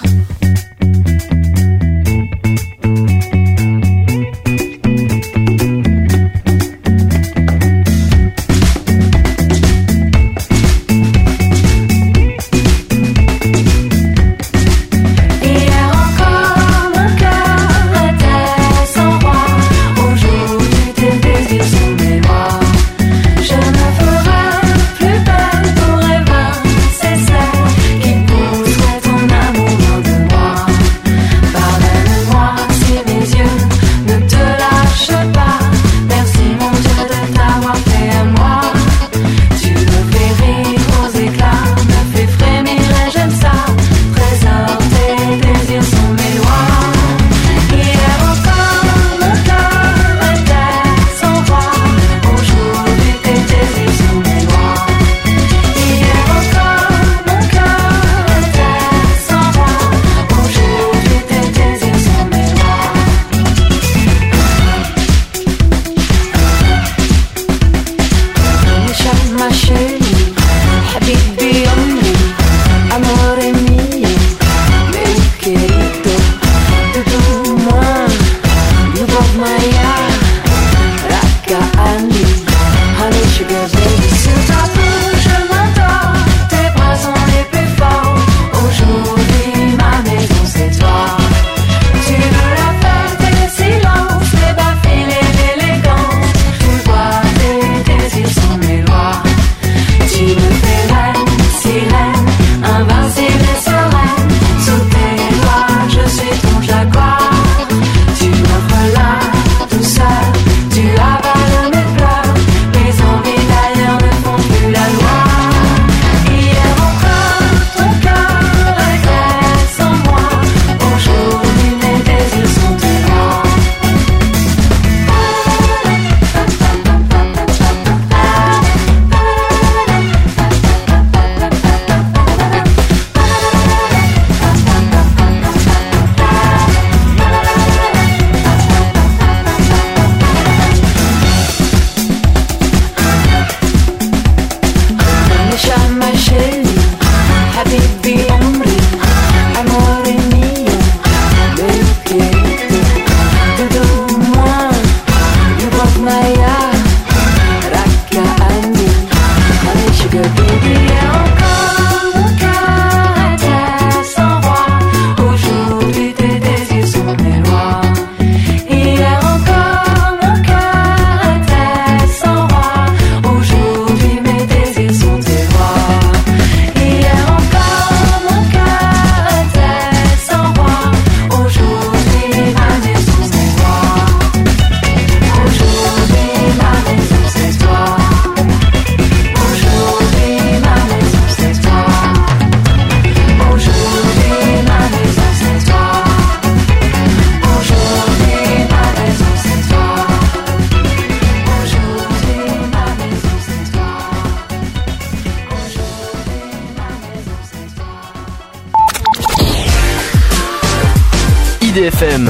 Speaker 5: IDFM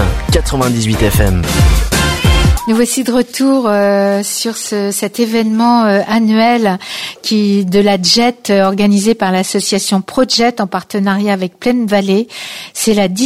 Speaker 5: 98 FM.
Speaker 1: Nous voici de retour sur cet événement annuel de la JET organisé par l'association ProJet en partenariat avec Plaine Vallée. C'est la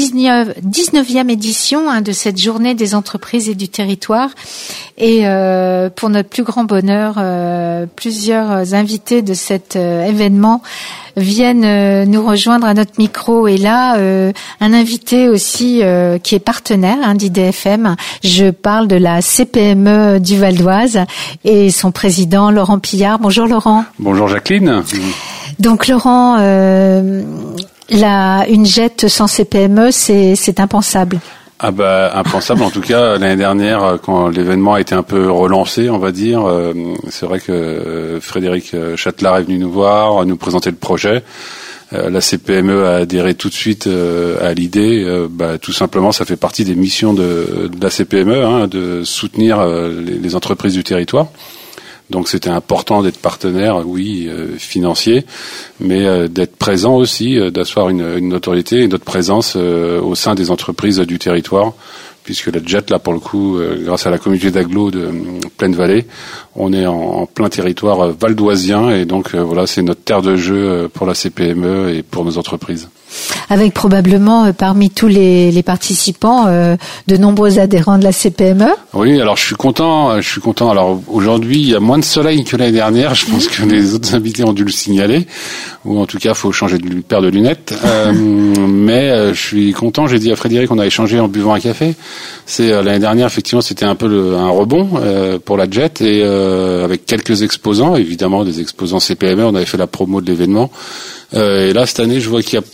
Speaker 1: 19e édition de cette journée des entreprises et du territoire. Et pour notre plus grand bonheur, plusieurs invités de cet événement viennent nous rejoindre à notre micro. Et là, un invité aussi qui est partenaire d'IDFM. Je parle de la CPME du Val d'Oise et son président Laurent Pillard. Bonjour Laurent.
Speaker 2: Bonjour Jacqueline.
Speaker 1: Donc Laurent, une JET sans CPME, c'est impensable.
Speaker 2: Impensable. En tout cas, l'année dernière, quand l'événement a été un peu relancé, on va dire, c'est vrai que Frédéric Châtelard est venu nous voir, nous présenter le projet. La CPME a adhéré tout de suite à l'idée. Tout simplement, ça fait partie des missions de la CPME, de soutenir les entreprises du territoire. Donc c'était important d'être partenaire, financier, mais d'être présent aussi, d'asseoir une autorité et notre présence au sein des entreprises du territoire, puisque la JET, là pour le coup, grâce à la communauté d'agglo de Plaine-Vallée, on est en plein territoire valdoisien et donc c'est notre terre de jeu pour la CPME et pour nos entreprises.
Speaker 1: Avec probablement parmi tous les participants de nombreux adhérents de la CPME. Oui, alors je suis content. Alors aujourd'hui, il y a moins de soleil que l'année dernière. Je pense que les autres invités ont dû le signaler, ou en tout cas, faut changer de paire de lunettes. Mais je suis content. J'ai dit à Frédéric, on a échangé en buvant un café. C'est l'année dernière, effectivement, c'était un peu un rebond pour la JET et avec quelques exposants, évidemment des exposants CPME. On avait fait la promo de l'événement. Et là, cette année, je vois qu'il y a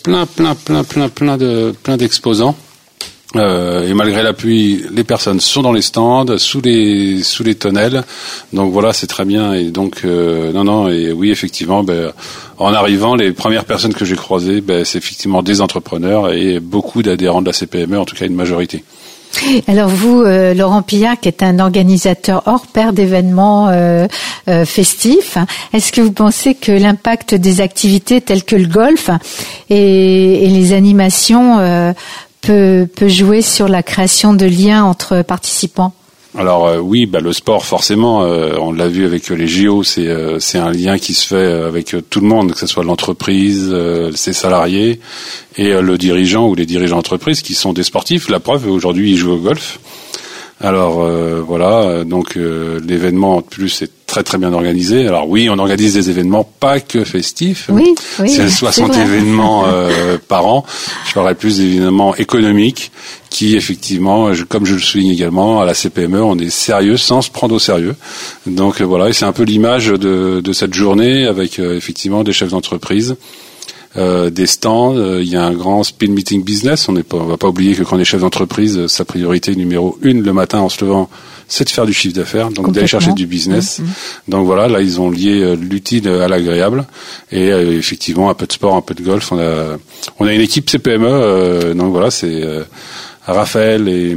Speaker 1: plein d'exposants. Et malgré la pluie, les personnes sont dans les stands, sous les tonnelles. Donc voilà, c'est très bien. Et donc, et oui, effectivement, en arrivant, les premières personnes que j'ai croisées, c'est effectivement des entrepreneurs et beaucoup d'adhérents de la CPME, en tout cas une majorité. Alors vous, Laurent Pillard, qui est un organisateur hors pair d'événements festifs, est-ce que vous pensez que l'impact des activités telles que le golf et les animations peut jouer sur la création de liens entre participants ? Alors oui, le sport forcément, on l'a vu avec les JO, c'est un lien qui se fait avec tout le monde, que ce soit l'entreprise, ses salariés et le dirigeant ou les dirigeants d'entreprise qui sont des sportifs. La preuve, aujourd'hui, ils jouent au golf. Alors donc l'événement en plus est très bien organisé. Alors oui, on organise des événements pas que festifs. Oui, c'est 60 événements par an. Je parlerai plus d'événements économiques qui effectivement, comme je le souligne également, à la CPME, on est sérieux sans se prendre au sérieux. Donc et c'est un peu l'image de cette journée avec effectivement des chefs d'entreprise. Des stands, il y a un grand speed meeting business. On va pas oublier que quand on est chef d'entreprise, sa priorité numéro 1 le matin en se levant, c'est de faire du chiffre d'affaires, donc d'aller chercher du business. Donc là ils ont lié l'utile à l'agréable et effectivement un peu de sport, un peu de golf. On a une équipe CPME, donc c'est Raphaël et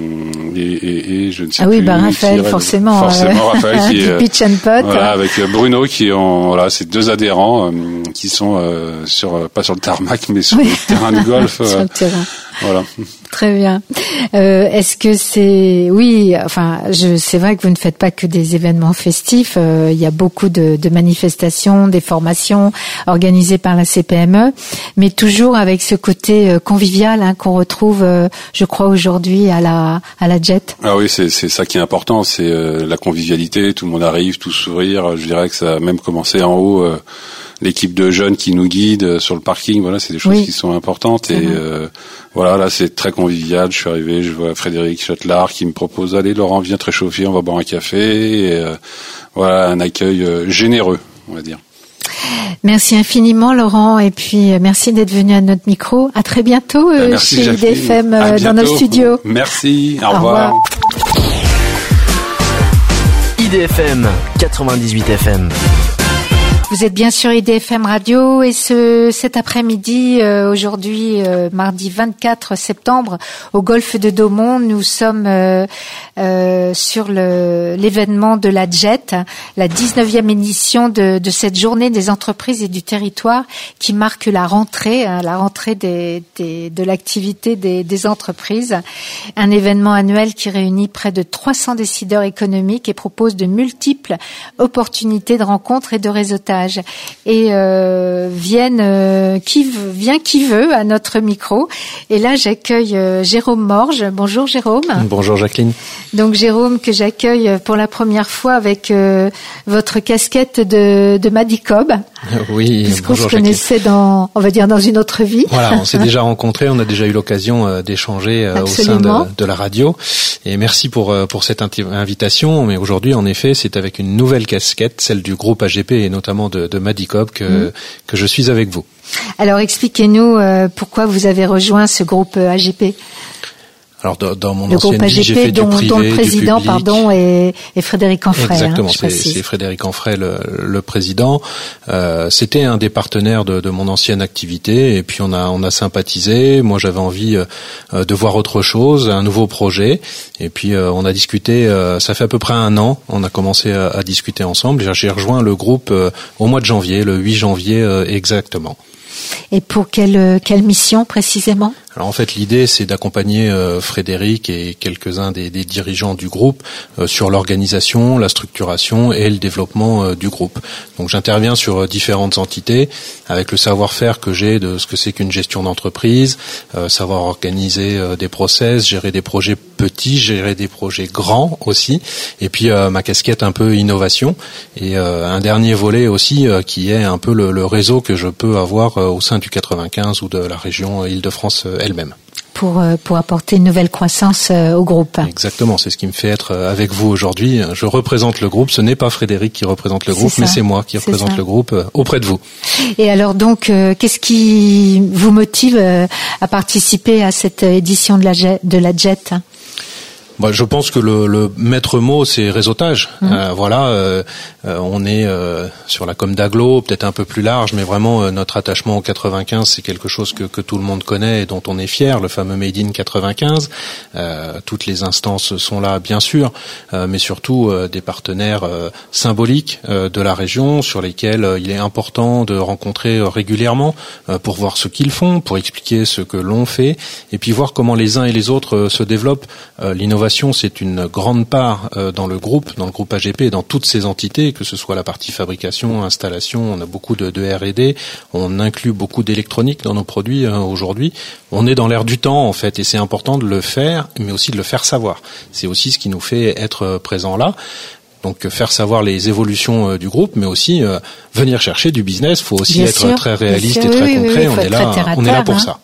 Speaker 1: je ne sais plus. Raphaël, forcément Raphaël qui est pitch and putt. Avec Bruno qui ont ces deux adhérents qui sont pas sur le tarmac mais sur le terrain de golf. Sur le terrain. Voilà. Très bien. Est-ce que c'est c'est vrai que vous ne faites pas que des événements festifs. Il y a beaucoup de manifestations, des formations organisées par la CPME, mais toujours avec ce côté convivial qu'on retrouve, je crois aujourd'hui à la JET. Ah oui, c'est ça qui est important, c'est la convivialité. Tout le monde arrive, tout sourire. Je dirais que ça a même commencé en haut. L'équipe de jeunes qui nous guide sur le parking, c'est des choses qui sont importantes et là c'est très convivial. Je suis arrivé, je vois Frédéric Châtelard qui me propose allez Laurent, viens te réchauffer, on va boire un café et un accueil généreux, on va dire. Merci infiniment Laurent et puis merci d'être venu à notre micro. À très bientôt chez IDFM dans nos studios. Merci, au revoir.
Speaker 5: IDFM 98 FM.
Speaker 1: Vous êtes bien sur IDFM Radio et cet après-midi, aujourd'hui, mardi 24 septembre, au golfe de Daumont, nous sommes sur l'événement de la JET, la 19e édition de cette journée des entreprises et du territoire qui marque la rentrée de l'activité des entreprises. Un événement annuel qui réunit près de 300 décideurs économiques et propose de multiples opportunités de rencontres et de réseautage. Et vient qui veut à notre micro. Et là, j'accueille Jérôme Morge. Bonjour Jérôme.
Speaker 3: Bonjour Jacqueline. Donc
Speaker 1: Jérôme, que j'accueille pour la première fois avec votre casquette de Madicob.
Speaker 3: Oui,
Speaker 1: puisqu'on se connaissait dans une autre vie.
Speaker 3: Voilà, on s'est déjà rencontrés, on a déjà eu l'occasion d'échanger au sein de la radio. Et merci pour cette invitation. Mais aujourd'hui, en effet, c'est avec une nouvelle casquette, celle du groupe AGP et notamment de Madicob que je suis avec vous.
Speaker 1: Alors expliquez-nous pourquoi vous avez rejoint ce groupe AGP.
Speaker 3: Alors dans mon
Speaker 1: le
Speaker 3: ancienne
Speaker 1: groupe
Speaker 3: vie, j'ai fait
Speaker 1: dont le président
Speaker 3: du public.
Speaker 1: Est Frédéric Anfray.
Speaker 3: Exactement, c'est Frédéric Anfray le président. C'était un des partenaires de mon ancienne activité, et puis on a sympathisé. Moi, j'avais envie de voir autre chose, un nouveau projet, et puis on a discuté. Ça fait à peu près 1 an. On a commencé à discuter ensemble. J'ai rejoint le groupe au mois de janvier, le 8 janvier exactement.
Speaker 1: Et pour quelle mission précisément ?
Speaker 3: Alors en fait, l'idée, c'est d'accompagner Frédéric et quelques-uns des dirigeants du groupe sur l'organisation, la structuration et le développement du groupe. Donc j'interviens sur différentes entités avec le savoir-faire que j'ai de ce que c'est qu'une gestion d'entreprise, savoir organiser des process, gérer des projets petits, gérer des projets grands aussi, et puis ma casquette un peu innovation, et un dernier volet aussi qui est un peu le réseau que je peux avoir au sein du 95 ou de la région Île-de-France elle-même.
Speaker 1: Pour apporter une nouvelle croissance au groupe.
Speaker 3: Exactement, c'est ce qui me fait être avec vous aujourd'hui. Je représente le groupe, ce n'est pas Frédéric qui représente le groupe, mais c'est moi qui représente le groupe auprès de vous.
Speaker 1: Et alors donc, qu'est-ce qui vous motive à participer à cette édition de la JET ?
Speaker 3: Je pense que le maître mot, c'est réseautage. On est sur la com d'Aglo, peut-être un peu plus large, mais vraiment notre attachement au 95, c'est quelque chose que tout le monde connaît et dont on est fier, le fameux Made in 95. Toutes les instances sont là, bien sûr, mais surtout des partenaires symboliques de la région sur lesquels il est important de rencontrer régulièrement pour voir ce qu'ils font, pour expliquer ce que l'on fait, et puis voir comment les uns et les autres se développent. L'innovation, c'est une grande part dans le groupe AGP et dans toutes ces entités, que ce soit la partie fabrication, installation, on a beaucoup de R&D, on inclut beaucoup d'électronique dans nos produits aujourd'hui. On est dans l'air du temps en fait, et c'est important de le faire, mais aussi de le faire savoir. C'est aussi ce qui nous fait être présents là. Donc faire savoir les évolutions du groupe, mais aussi venir chercher du business. Il faut aussi être très réaliste et très concret. On est là pour ça.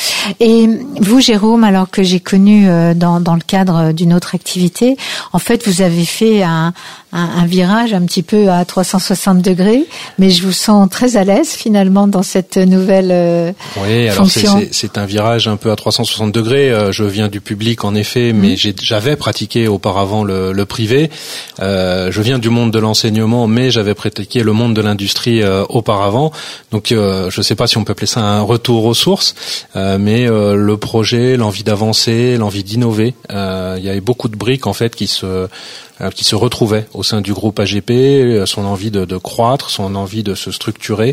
Speaker 1: Et vous, Jérôme, alors que j'ai connu dans le cadre d'une autre activité, en fait, vous avez fait un virage un petit peu à 360 degrés, mais je vous sens très à l'aise finalement dans cette nouvelle fonction.
Speaker 3: Alors c'est un virage un peu à 360 degrés. Je viens du public en effet, mais j'avais pratiqué auparavant le privé. Je viens du monde de l'enseignement, mais j'avais pratiqué le monde de l'industrie auparavant. Donc, je ne sais pas si on peut appeler ça un retour aux sources, mais le projet, l'envie d'avancer, l'envie d'innover, il y avait beaucoup de briques en fait qui se retrouvaient au sein du groupe AGP, son envie de croître, son envie de se structurer.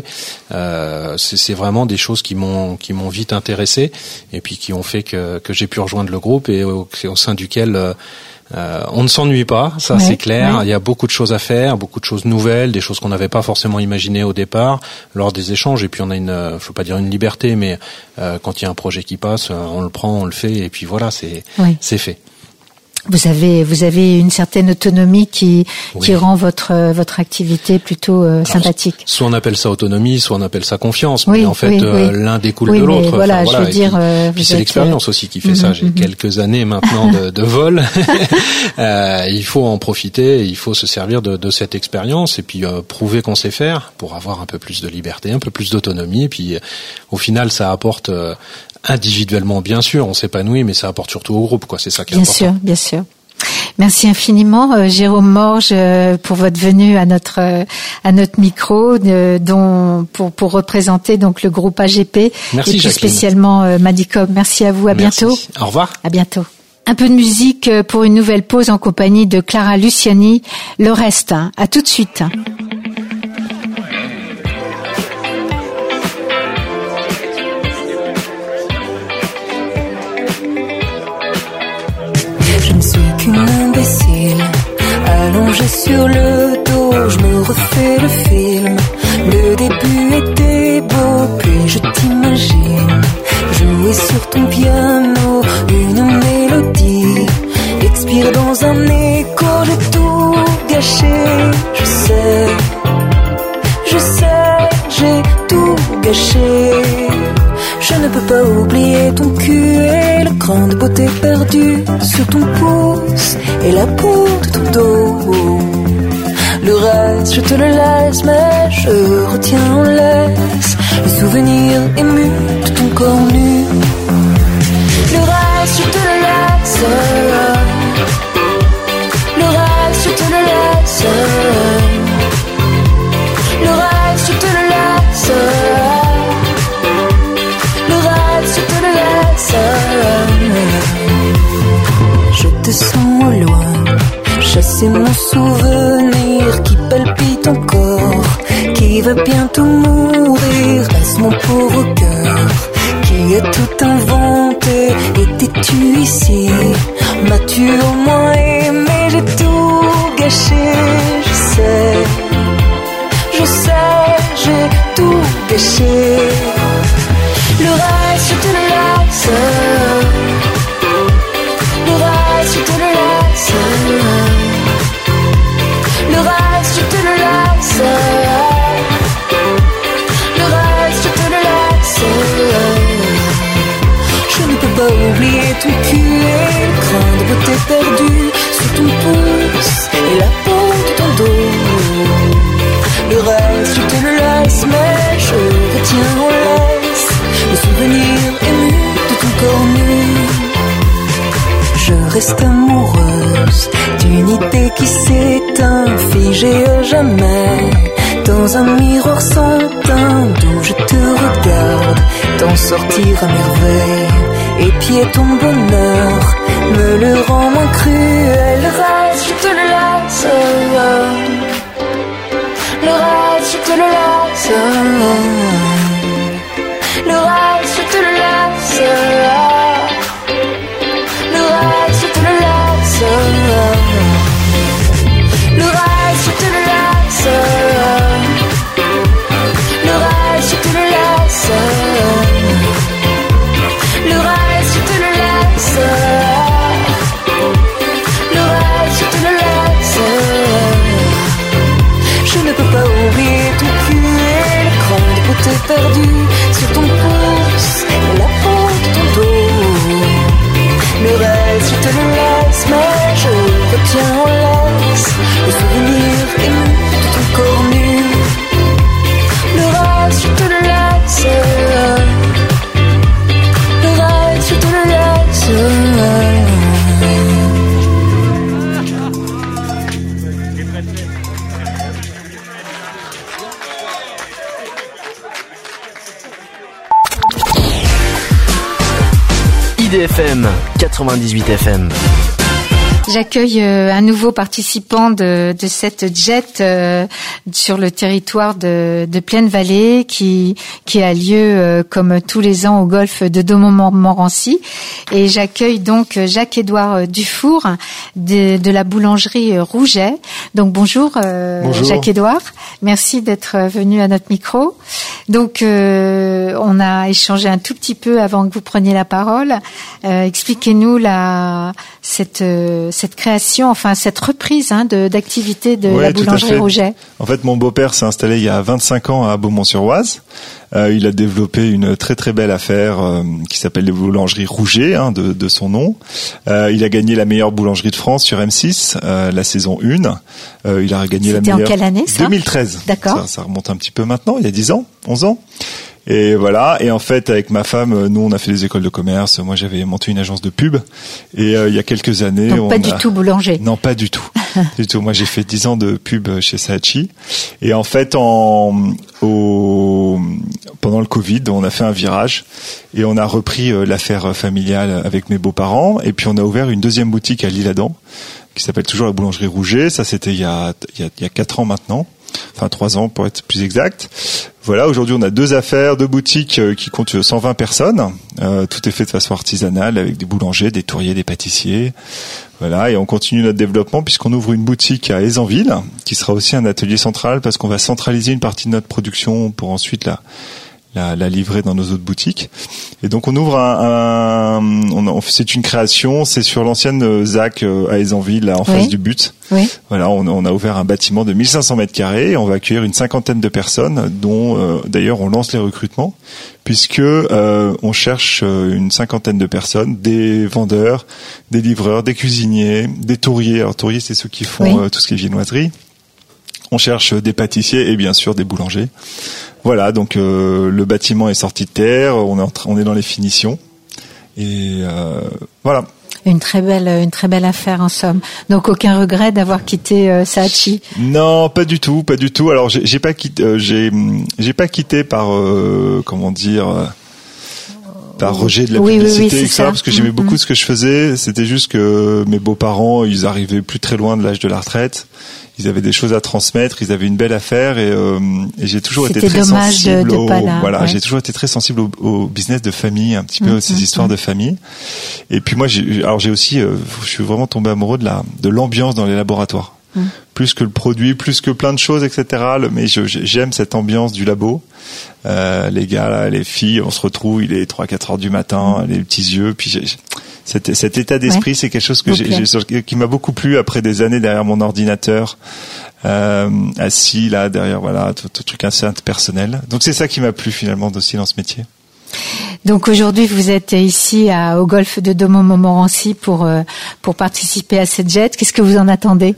Speaker 3: C'est vraiment des choses qui m'ont vite intéressé et puis qui ont fait que j'ai pu rejoindre le groupe et au sein duquel on ne s'ennuie pas, ça c'est clair. Il y a beaucoup de choses à faire, beaucoup de choses nouvelles, des choses qu'on n'avait pas forcément imaginées au départ lors des échanges. Et puis on a je veux pas dire une liberté, mais quand il y a un projet qui passe, on le prend, on le fait, et puis voilà, c'est fait.
Speaker 1: Vous avez une certaine autonomie qui rend votre activité plutôt sympathique.
Speaker 3: Soit on appelle ça autonomie, soit on appelle ça confiance, mais en fait l'un découle de l'autre.
Speaker 1: Voilà, je veux dire.
Speaker 3: Puis c'est l'expérience aussi qui fait ça. J'ai quelques années maintenant de vol. Il faut en profiter, il faut se servir de cette expérience et puis prouver qu'on sait faire pour avoir un peu plus de liberté, un peu plus d'autonomie. Et puis au final, ça apporte individuellement, bien sûr, on s'épanouit, mais ça apporte surtout au groupe, quoi. C'est ça qui est important.
Speaker 1: Bien sûr. Merci infiniment, Jérôme Morge, pour votre venue à notre micro, pour représenter donc le groupe AGP.
Speaker 3: Merci,
Speaker 1: et puis
Speaker 3: Jacqueline.
Speaker 1: Spécialement Madicom. Merci à vous. À bientôt.
Speaker 3: Au revoir.
Speaker 1: À bientôt. Un peu de musique pour une nouvelle pause en compagnie de Clara Luciani. Le reste. À tout de suite.
Speaker 4: Imbécile, allongé sur le dos, je me refais le film. Le début était beau, puis je t'imagine jouer sur ton piano une mélodie, expire dans un écho, j'ai tout gâché. Je sais, j'ai tout gâché. Je ne peux pas oublier ton cul et le cran de beauté perdu sur ton pouce et la peau de ton dos. Le reste, je te le laisse, mais je retiens en laisse le souvenir ému de ton corps nu. Le reste, je te le laisse. Le reste, je te le laisse. Le reste, je te le laisse. Le reste, je te le laisse. Je te sens au loin, chasser mon souvenir qui palpite encore, qui va bientôt mourir. Reste mon pauvre cœur qui a tout inventé. Étais-tu ici? M'as-tu au moins aimé? J'ai tout gâché, je sais, j'ai tout gâché. Le reste, je te le laisse. Le reste, je te le laisse. Le reste, je te le laisse. Le reste, je te le laisse. Je ne peux pas oublier ton cul et le grain de beauté perdu sur ton pouce et la peau de ton dos. Le reste, je te le laisse, mais je retiens en laisse le souvenir ému de ton corps nu. Je reste amoureuse d'une idée qui s'éteint, figée à jamais dans un miroir sans teint, d'où je te regarde t'en sortir à merveille. Épier ton bonheur me le rend moins cruel. Le reste, je te le laisse. Le reste, je te le laisse. Le reste, je te le laisse. Le reste, je te le laisse. Le reste, je te le laisse. Le reste, je te le laisse. Le reste, je te le laisse. Le reste, je te le laisse. Je ne peux pas oublier ton cul et le cran de beauté perdu sur ton pouce et la peau de ton dos. Le reste, je te le laisse, mais je retiens en laisse le souvenir ému de ton corps nu. Le reste, je te le laisse. Le reste, je te le laisse.
Speaker 5: IDFM 98 FM.
Speaker 1: J'accueille un nouveau participant de cette jet sur le territoire de Plaine-Vallée qui a lieu comme tous les ans au golfe de Domont-Montmorency. Et j'accueille donc Jacques-Édouard Dufour de la boulangerie Rouget. Donc bonjour, bonjour. Jacques-Édouard, merci d'être venu à notre micro. Donc on a échangé un tout petit peu avant que vous preniez la parole. Expliquez-nous cette création, enfin cette reprise d'activité de la boulangerie Rouget.
Speaker 6: En fait, mon beau-père s'est installé il y a 25 ans à Beaumont-sur-Oise. Il a développé une très très belle affaire qui s'appelle les boulangeries Rouget, de son nom. Il a gagné la meilleure boulangerie de France sur M6, la saison 1. Il a gagné la meilleure...
Speaker 1: C'était en quelle année ça ?
Speaker 6: 2013.
Speaker 1: D'accord.
Speaker 6: Ça remonte un petit peu maintenant, il y a 10 ans, 11 ans. Et voilà. Et en fait, avec ma femme, nous, on a fait des écoles de commerce. Moi, j'avais monté une agence de pub. Et il y a quelques années,
Speaker 1: donc pas du tout boulanger.
Speaker 6: Non, pas du tout. Du tout. Moi, j'ai fait 10 ans de pub chez Saatchi. Et en fait, pendant le Covid, on a fait un virage et on a repris l'affaire familiale avec mes beaux-parents. Et puis, on a ouvert une deuxième boutique à l'Isle-Adam qui s'appelle toujours la boulangerie Rouget. Ça, c'était il y a 4 ans maintenant. Enfin 3 ans pour être plus exact. Voilà, aujourd'hui on a 2 affaires, 2 boutiques qui comptent 120 personnes. Tout est fait de façon artisanale avec des boulangers, des touriers, des pâtissiers. Voilà, et on continue notre développement puisqu'on ouvre une boutique à Aisanville qui sera aussi un atelier central parce qu'on va centraliser une partie de notre production pour ensuite la livrer dans nos autres boutiques. Et donc on ouvre c'est une création, c'est sur l'ancienne ZAC à Aisanville, là en face du but.
Speaker 1: Oui.
Speaker 6: Voilà, on a ouvert un bâtiment de 1500 mètres carrés et on va accueillir une 50aine de personnes dont d'ailleurs on lance les recrutements puisque on cherche une 50aine de personnes, des vendeurs, des livreurs, des cuisiniers, des touriers. Alors touriers, c'est ceux qui font tout ce qui est viennoiserie. On cherche des pâtissiers et bien sûr des boulangers. Voilà, donc le bâtiment est sorti de terre, on est dans les finitions et voilà.
Speaker 1: une très belle affaire en somme. Donc aucun regret d'avoir quitté Saatchi?
Speaker 6: Non, pas du tout. Alors j'ai pas quitté par par rejet de la publicité, etc. Parce que j'aimais beaucoup ce que je faisais. C'était juste que mes beaux-parents, ils arrivaient plus très loin de l'âge de la retraite. Ils avaient des choses à transmettre, ils avaient une belle affaire et j'ai toujours été très sensible j'ai toujours été très sensible au business de famille, un petit peu ces histoires de famille. Et puis moi j'ai aussi je suis vraiment tombé amoureux de l'ambiance dans les laboratoires. Plus que le produit, plus que plein de choses, etc. Mais j'aime cette ambiance du labo. Les gars, là, les filles, on se retrouve, il est 3-4 heures du matin, les petits yeux, puis cet état d'esprit, c'est quelque chose qui m'a beaucoup plu après des années derrière mon ordinateur, assis là derrière, voilà, tout truc assez personnel. Donc c'est ça qui m'a plu finalement aussi dans ce métier.
Speaker 1: Donc aujourd'hui, vous êtes ici au golfe de Domont-Montmorency pour participer à cette jet. Qu'est-ce que vous en attendez?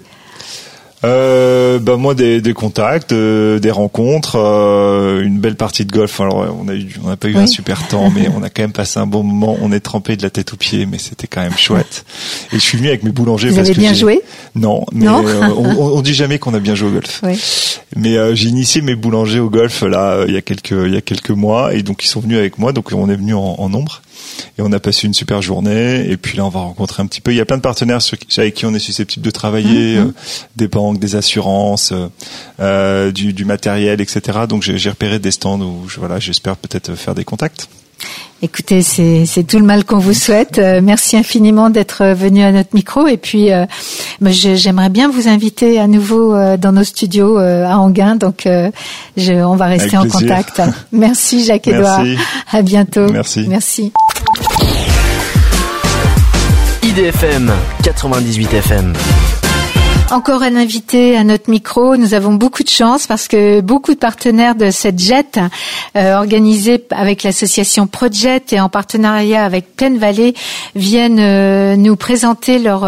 Speaker 6: Moi des contacts, des rencontres, une belle partie de golf. Alors on n'a pas eu un super temps, mais on a quand même passé un bon moment. On est trempé de la tête aux pieds, mais c'était quand même chouette. Et je suis venu avec mes boulangers.
Speaker 1: Vous avez bien joué?
Speaker 6: Non, mais on dit jamais qu'on a bien joué au golf. Oui. Mais j'ai initié mes boulangers au golf là il y a quelques mois, et donc ils sont venus avec moi. Donc on est venu en nombre. Et on a passé une super journée. Et puis là, on va rencontrer un petit peu. Il y a plein de partenaires avec qui on est susceptible de travailler, des banques, des assurances, du matériel, etc. Donc j'ai repéré des stands où j'espère peut-être faire des contacts.
Speaker 1: Écoutez, c'est tout le mal qu'on vous souhaite. Merci infiniment d'être venu à notre micro. Et puis, j'aimerais bien vous inviter à nouveau dans nos studios à Enghien. Donc, on va rester en contact. Merci Jacques-Édouard. À bientôt.
Speaker 6: Merci.
Speaker 5: IDFM 98 FM.
Speaker 1: Encore un invité à notre micro. Nous avons beaucoup de chance parce que beaucoup de partenaires de cette jet organisée avec l'association Projet et en partenariat avec Plaine Vallée viennent nous présenter leur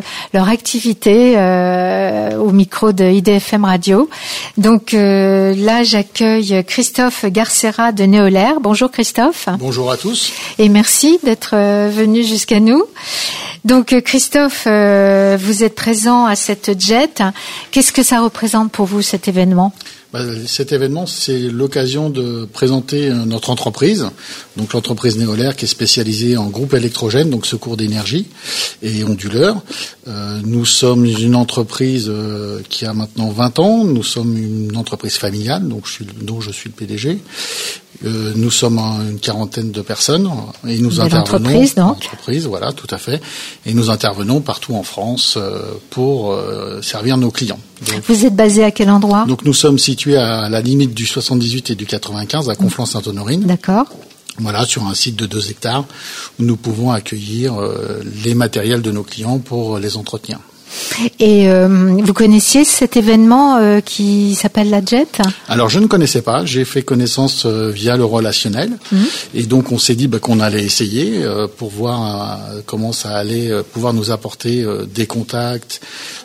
Speaker 1: activité au micro de IDFM Radio. Donc là, j'accueille Christophe Garcera de Néolair. Bonjour Christophe.
Speaker 7: Bonjour à tous.
Speaker 1: Et merci d'être venu jusqu'à nous. Donc Christophe, vous êtes présent à cette jet. Qu'est-ce que ça représente pour vous cet événement ?
Speaker 7: Cet événement, c'est l'occasion de présenter notre entreprise, donc l'entreprise Néolair qui est spécialisée en groupes électrogènes, donc secours d'énergie et onduleurs. Nous sommes une entreprise qui a maintenant 20 ans. Nous sommes une entreprise familiale, dont je suis le PDG. Nous sommes une quarantaine de personnes et nous intervenons. Entreprise, voilà, tout à fait. Et nous intervenons partout en France pour servir nos clients. Donc,
Speaker 1: vous êtes basé à quel endroit ?
Speaker 7: Donc nous sommes situés à la limite du 78 et du 95 à Conflans-Sainte-Honorine.
Speaker 1: D'accord.
Speaker 7: Voilà, sur un site de 2 hectares où nous pouvons accueillir les matériels de nos clients pour les entretenir.
Speaker 1: Et vous connaissiez cet événement qui s'appelle la Jet ?
Speaker 7: Alors je ne connaissais pas, j'ai fait connaissance via le relationnel et donc on s'est dit qu'on allait essayer pour voir comment ça allait pouvoir nous apporter des contacts,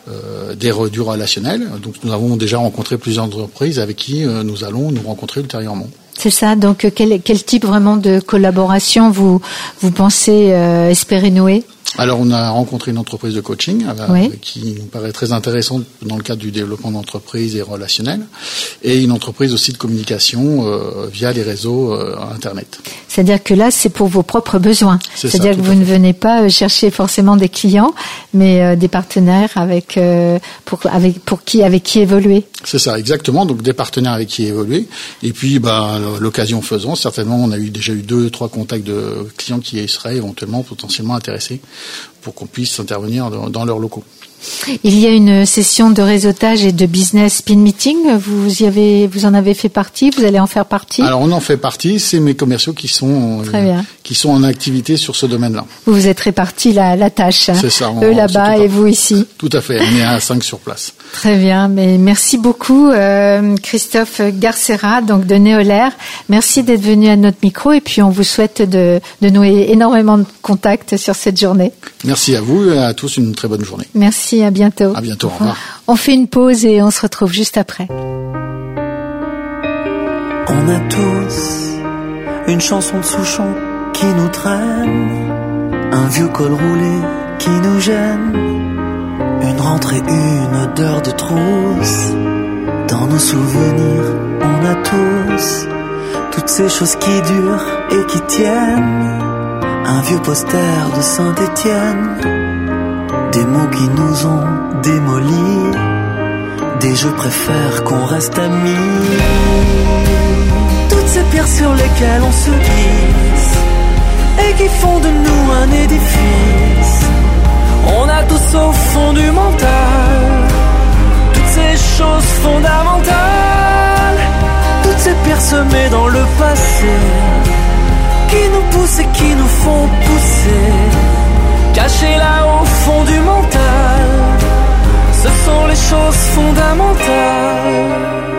Speaker 7: du relationnel. Donc nous avons déjà rencontré plusieurs entreprises avec qui nous allons nous rencontrer ultérieurement.
Speaker 1: C'est ça, donc quel type vraiment de collaboration vous pensez espérer nouer ?
Speaker 7: Alors, on a rencontré une entreprise de coaching qui nous paraît très intéressante dans le cadre du développement d'entreprise et relationnel, et une entreprise aussi de communication via les réseaux Internet.
Speaker 1: C'est-à-dire que là, c'est pour vos propres besoins. C'est-à-dire que vous ne venez pas chercher forcément des clients, mais des partenaires avec qui évoluer.
Speaker 7: C'est ça, exactement. Donc des partenaires avec qui évoluer. Et puis, l'occasion faisant, certainement, on a déjà eu 2-3 contacts de clients qui seraient éventuellement potentiellement intéressés pour qu'on puisse intervenir dans leurs locaux.
Speaker 1: Il y a une session de réseautage et de business speed meeting. Vous en avez fait partie. Vous allez en faire partie.
Speaker 7: Alors on en fait partie. C'est mes commerciaux qui sont en activité sur ce domaine-là.
Speaker 1: Vous vous êtes répartis la tâche.
Speaker 7: C'est ça.
Speaker 1: Eux là-bas et vous ici.
Speaker 7: Tout à fait. On est à 5 sur place.
Speaker 1: Très bien. Mais merci beaucoup, Christophe Garcera, donc de Néolair. Merci d'être venu à notre micro et puis on vous souhaite de nouer énormément de contacts sur cette journée.
Speaker 7: Merci à vous et à tous. Une très bonne journée.
Speaker 1: Merci, à bientôt.
Speaker 7: À bientôt, au revoir.
Speaker 1: On fait une pause et on se retrouve juste après.
Speaker 10: On a tous une chanson de Souchon qui nous traîne, un vieux col roulé qui nous gêne. Une rentrée, une odeur de trousse. Dans nos souvenirs, on a tous toutes ces choses qui durent et qui tiennent. Un vieux poster de Saint-Étienne. Des mots qui nous ont démolis. Des je préfère qu'on reste amis. Toutes ces pierres sur lesquelles on se glisse et qui font de nous un édifice. On a tous au fond du mental toutes ces choses fondamentales. Toutes ces pierres semées dans le passé qui nous poussent et qui nous font pousser. Cachées là au fond du mental, ce sont les choses fondamentales.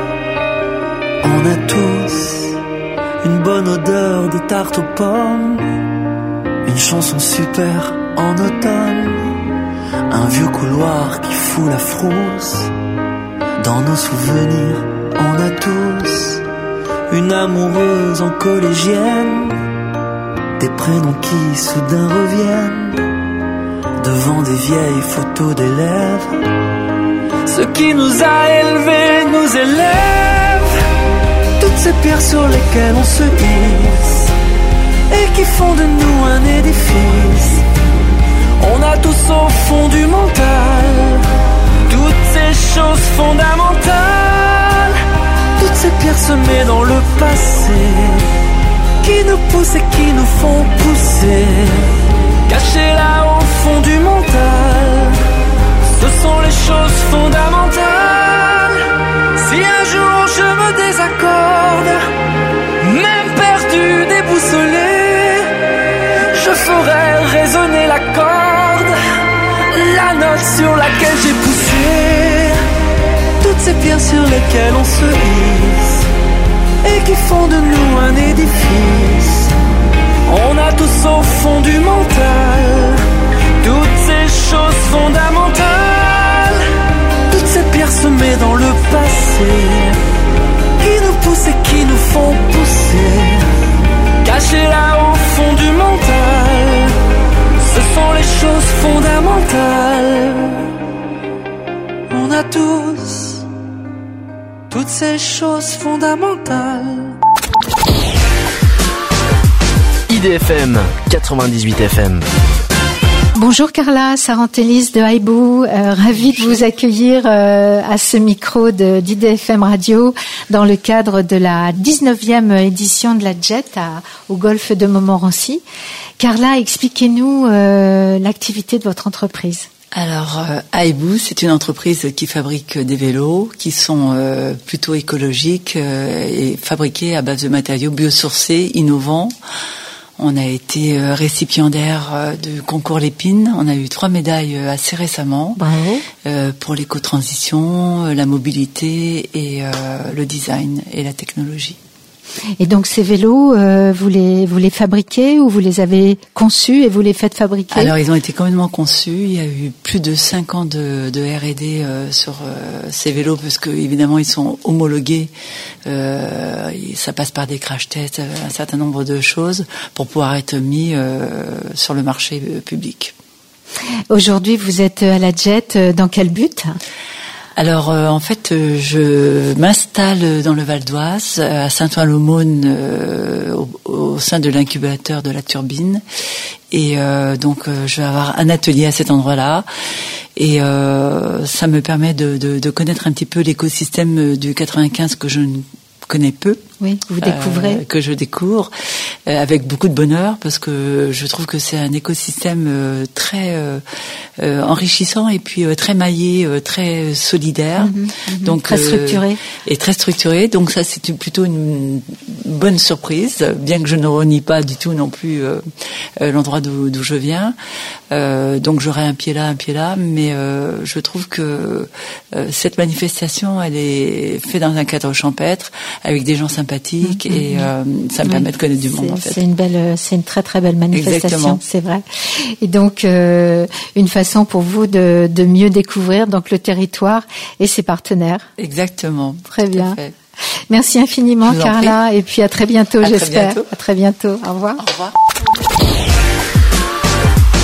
Speaker 10: On a tous une bonne odeur de tarte aux pommes, une chanson super en automne, un vieux couloir qui fout la frousse. Dans nos souvenirs, on a tous une amoureuse en collégienne, des prénoms qui soudain reviennent devant des vieilles photos d'élèves. Ce qui nous a élevés nous élève. Toutes ces pierres sur lesquelles on se hisse et qui font de nous un édifice. On a tous au fond du mental toutes ces choses fondamentales. Toutes ces pierres semées dans le passé qui nous poussent et qui nous font pousser. Cachées là au fond du mental, ce sont les choses fondamentales. Si un jour je me désaccorde, même perdu, déboussolé, je ferai résonner la corde, la note sur laquelle j'ai poussé. Toutes ces pierres sur lesquelles on se hisse et qui font de nous un édifice. On a tous au fond du mental toutes ces choses fondamentales. Toutes ces pierres semées dans le passé qui nous poussent et qui nous font pousser. Cachées là au fond du mental, ce sont les choses fondamentales. On a tous toutes ces choses fondamentales.
Speaker 5: IDFM 98 FM.
Speaker 1: Bonjour Carla, Saranthélis de Haïbou, ravie de vous accueillir à ce micro d'IDFM Radio dans le cadre de la 19e édition de la JET au golfe de Montmorency. Carla, expliquez-nous l'activité de votre entreprise.
Speaker 9: Alors, Haïbou, c'est une entreprise qui fabrique des vélos qui sont plutôt écologiques et fabriqués à base de matériaux biosourcés, innovants. On a été récipiendaire du concours Lépine. On a eu 3 médailles assez récemment.
Speaker 1: Bravo.
Speaker 9: Pour l'éco-transition, la mobilité et le design et la technologie.
Speaker 1: Et donc ces vélos, vous les fabriquez ou vous les avez conçus et vous les faites fabriquer?
Speaker 9: Alors ils ont été complètement conçus. Il y a eu plus de 5 ans de R&D sur ces vélos parce que évidemment ils sont homologués. Ça passe par des crash tests, un certain nombre de choses pour pouvoir être mis sur le marché public.
Speaker 1: Aujourd'hui, vous êtes à la JET. Dans quel but?
Speaker 9: Alors en fait, je m'installe dans le Val d'Oise, à Saint-Ouen-l'Aumône, au sein de l'incubateur de la Turbine, et donc je vais avoir un atelier à cet endroit-là, et ça me permet de connaître un petit peu l'écosystème du 95 que je ne connais peu.
Speaker 1: Oui, vous découvrez.
Speaker 9: Que je découvre avec beaucoup de bonheur parce que je trouve que c'est un écosystème très enrichissant et puis très maillé, très solidaire.
Speaker 1: Donc très structuré.
Speaker 9: Et très structuré. Donc ça c'est plutôt une bonne surprise, bien que je ne renie pas du tout non plus l'endroit d'où je viens. Donc j'aurai un pied là, mais je trouve que cette manifestation, elle est faite dans un cadre champêtre avec des gens sympathiques et ça me permet de connaître du monde en fait.
Speaker 1: C'est une très très belle manifestation.
Speaker 9: Exactement.
Speaker 1: C'est vrai. Et donc une façon pour vous de mieux découvrir donc le territoire et ses partenaires.
Speaker 9: Exactement.
Speaker 1: Très bien. Merci infiniment Carla et puis à très bientôt j'espère. À très bientôt. Au revoir.
Speaker 9: Au revoir.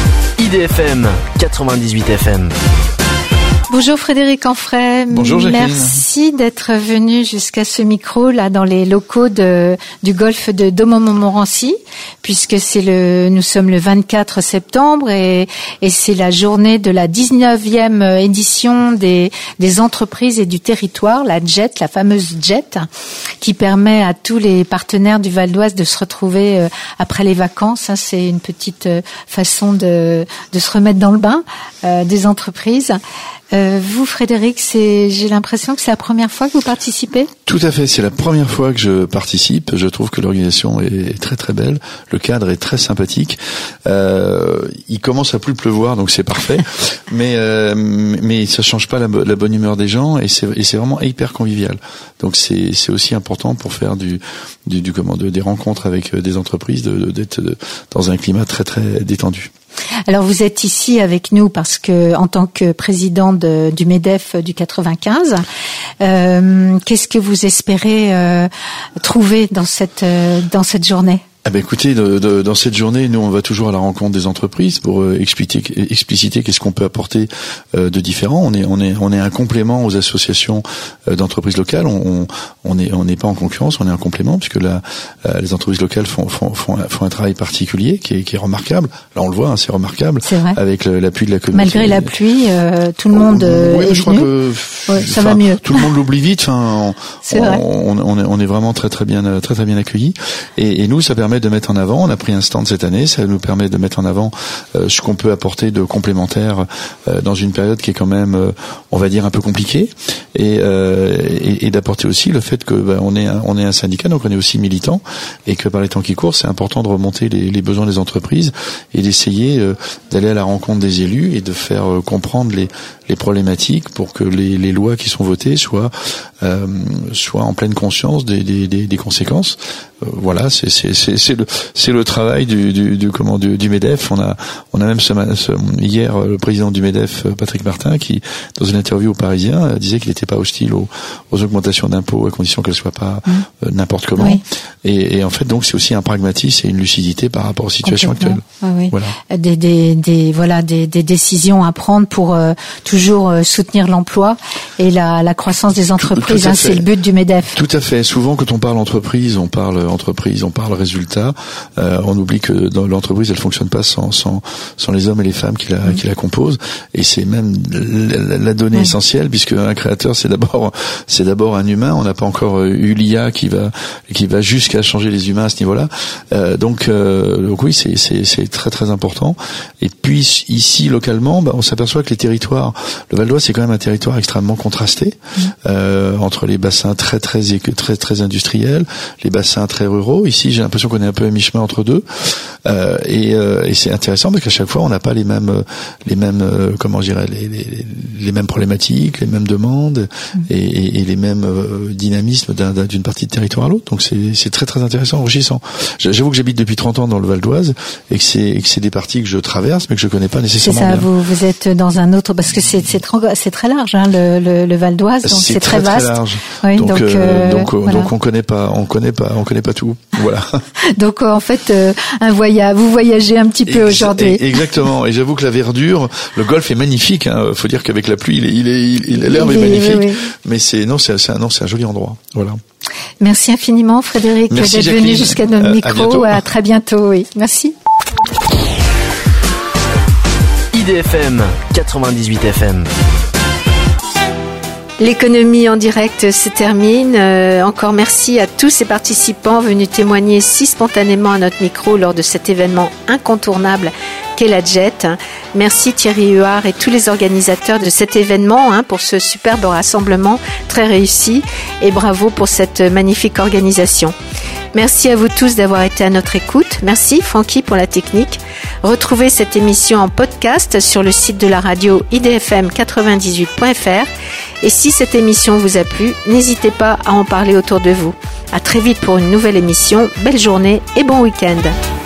Speaker 5: IDFM 98 FM.
Speaker 1: Bonjour Frédéric Anfray.
Speaker 11: Bonjour Jacqueline.
Speaker 1: Merci d'être venu jusqu'à ce micro là dans les locaux du golf de Domont-Montmorency, puisque nous sommes le 24 septembre et c'est la journée de la 19e édition des entreprises et du territoire, la JET, la fameuse JET, qui permet à tous les partenaires du Val d'Oise de se retrouver après les vacances. C'est une petite façon de se remettre dans le bain des entreprises. Vous, Frédéric, j'ai l'impression que c'est la première fois que vous participez ?
Speaker 11: Tout à fait, c'est la première fois que je participe. Je trouve que l'organisation est très très belle. Le cadre est très sympathique. Il commence à plus pleuvoir, donc c'est parfait. mais ça change pas la bonne humeur des gens et c'est vraiment hyper convivial. Donc c'est aussi important pour faire des rencontres avec des entreprises, d'être dans un climat très très détendu.
Speaker 1: Alors vous êtes ici avec nous parce que en tant que président du MEDEF du 95, qu'est-ce que vous espérez trouver dans cette journée ?
Speaker 11: Écoutez, dans cette journée, nous on va toujours à la rencontre des entreprises pour expliciter qu'est-ce qu'on peut apporter de différent. On est un complément aux associations d'entreprises locales. On n'est pas en concurrence, on est un complément puisque les entreprises locales font un travail particulier qui est remarquable. Là on le voit, c'est remarquable.
Speaker 1: C'est vrai.
Speaker 11: Avec l'appui de la communauté.
Speaker 1: Malgré la pluie, tout le monde est
Speaker 11: je
Speaker 1: venu.
Speaker 11: Crois que
Speaker 1: ça va mieux.
Speaker 11: Tout le monde l'oublie vite.
Speaker 1: C'est vrai.
Speaker 11: On est vraiment très très bien accueillis. Et nous ça permet de mettre en avant, on a pris un stand cette année, ça nous permet de mettre en avant ce qu'on peut apporter de complémentaire dans une période qui est quand même, on va dire, un peu compliquée, et d'apporter aussi le fait que on est un syndicat, donc on est aussi militant, et que par les temps qui courent, c'est important de remonter les besoins des entreprises et d'essayer d'aller à la rencontre des élus et de faire comprendre les problématiques pour que les lois qui sont votées soient en pleine conscience des conséquences. Voilà, c'est le travail du MEDEF. On a même hier le président du MEDEF, Patrick Martin, qui dans une interview au Parisien disait qu'il n'était pas hostile aux augmentations d'impôts à condition qu'elles soient pas n'importe comment. Oui. Et en fait donc c'est aussi un pragmatisme et une lucidité par rapport aux situations actuelles.
Speaker 1: Oui. Voilà. Des décisions à prendre pour toujours soutenir l'emploi et la croissance des entreprises. C'est le but du MEDEF.
Speaker 11: Tout à fait. Souvent quand on parle entreprise, on parle résultat. On oublie que dans l'entreprise, elle fonctionne pas sans les hommes et les femmes qui la composent. Et c'est même la donnée essentielle, puisque un créateur, c'est d'abord un humain. On n'a pas encore eu l'IA qui va jusqu'à changer les humains à ce niveau-là. Donc oui, c'est très très important. Et puis ici localement, on s'aperçoit que les territoires, le Val d'Oise, c'est quand même un territoire extrêmement contrasté entre les bassins très très très très industriels, les bassins très ruraux. Ici, j'ai l'impression qu'on est un peu à mi-chemin entre deux, et c'est intéressant parce qu'à chaque fois, on n'a pas les mêmes comment je dirais, les mêmes problématiques, les mêmes demandes et les mêmes dynamismes d'une partie de territoire à l'autre. Donc c'est très très intéressant, enrichissant. J'avoue que j'habite depuis 30 ans dans le Val d'Oise et que c'est des parties que je traverse mais que je connais pas nécessairement.
Speaker 1: C'est ça.
Speaker 11: Bien.
Speaker 1: Vous êtes dans un autre parce que c'est très large le Val d'Oise, donc c'est très vaste.
Speaker 11: Très large.
Speaker 1: Oui,
Speaker 11: donc
Speaker 1: voilà.
Speaker 11: Donc on connaît pas tout. Voilà.
Speaker 1: Donc en fait vous voyagez un petit peu aujourd'hui.
Speaker 11: Exactement. Et j'avoue que la verdure, le golf est magnifique. Faut dire qu'avec la pluie, l'herbe est magnifique. Oui. Mais c'est un joli endroit. Voilà.
Speaker 1: Merci infiniment, Frédéric, d'être venu jusqu'à notre micro. À très bientôt. Oui. Merci.
Speaker 5: IDFM 98 FM.
Speaker 1: L'économie en direct se termine. Encore merci à tous ces participants venus témoigner si spontanément à notre micro lors de cet événement incontournable qu'est la JET. Merci Thierry Huard et tous les organisateurs de cet événement pour ce superbe rassemblement très réussi et bravo pour cette magnifique organisation. Merci à vous tous d'avoir été à notre écoute. Merci Francky pour la technique. Retrouvez cette émission en podcast sur le site de la radio idfm98.fr. Et si cette émission vous a plu, n'hésitez pas à en parler autour de vous. À très vite pour une nouvelle émission. Belle journée et bon week-end.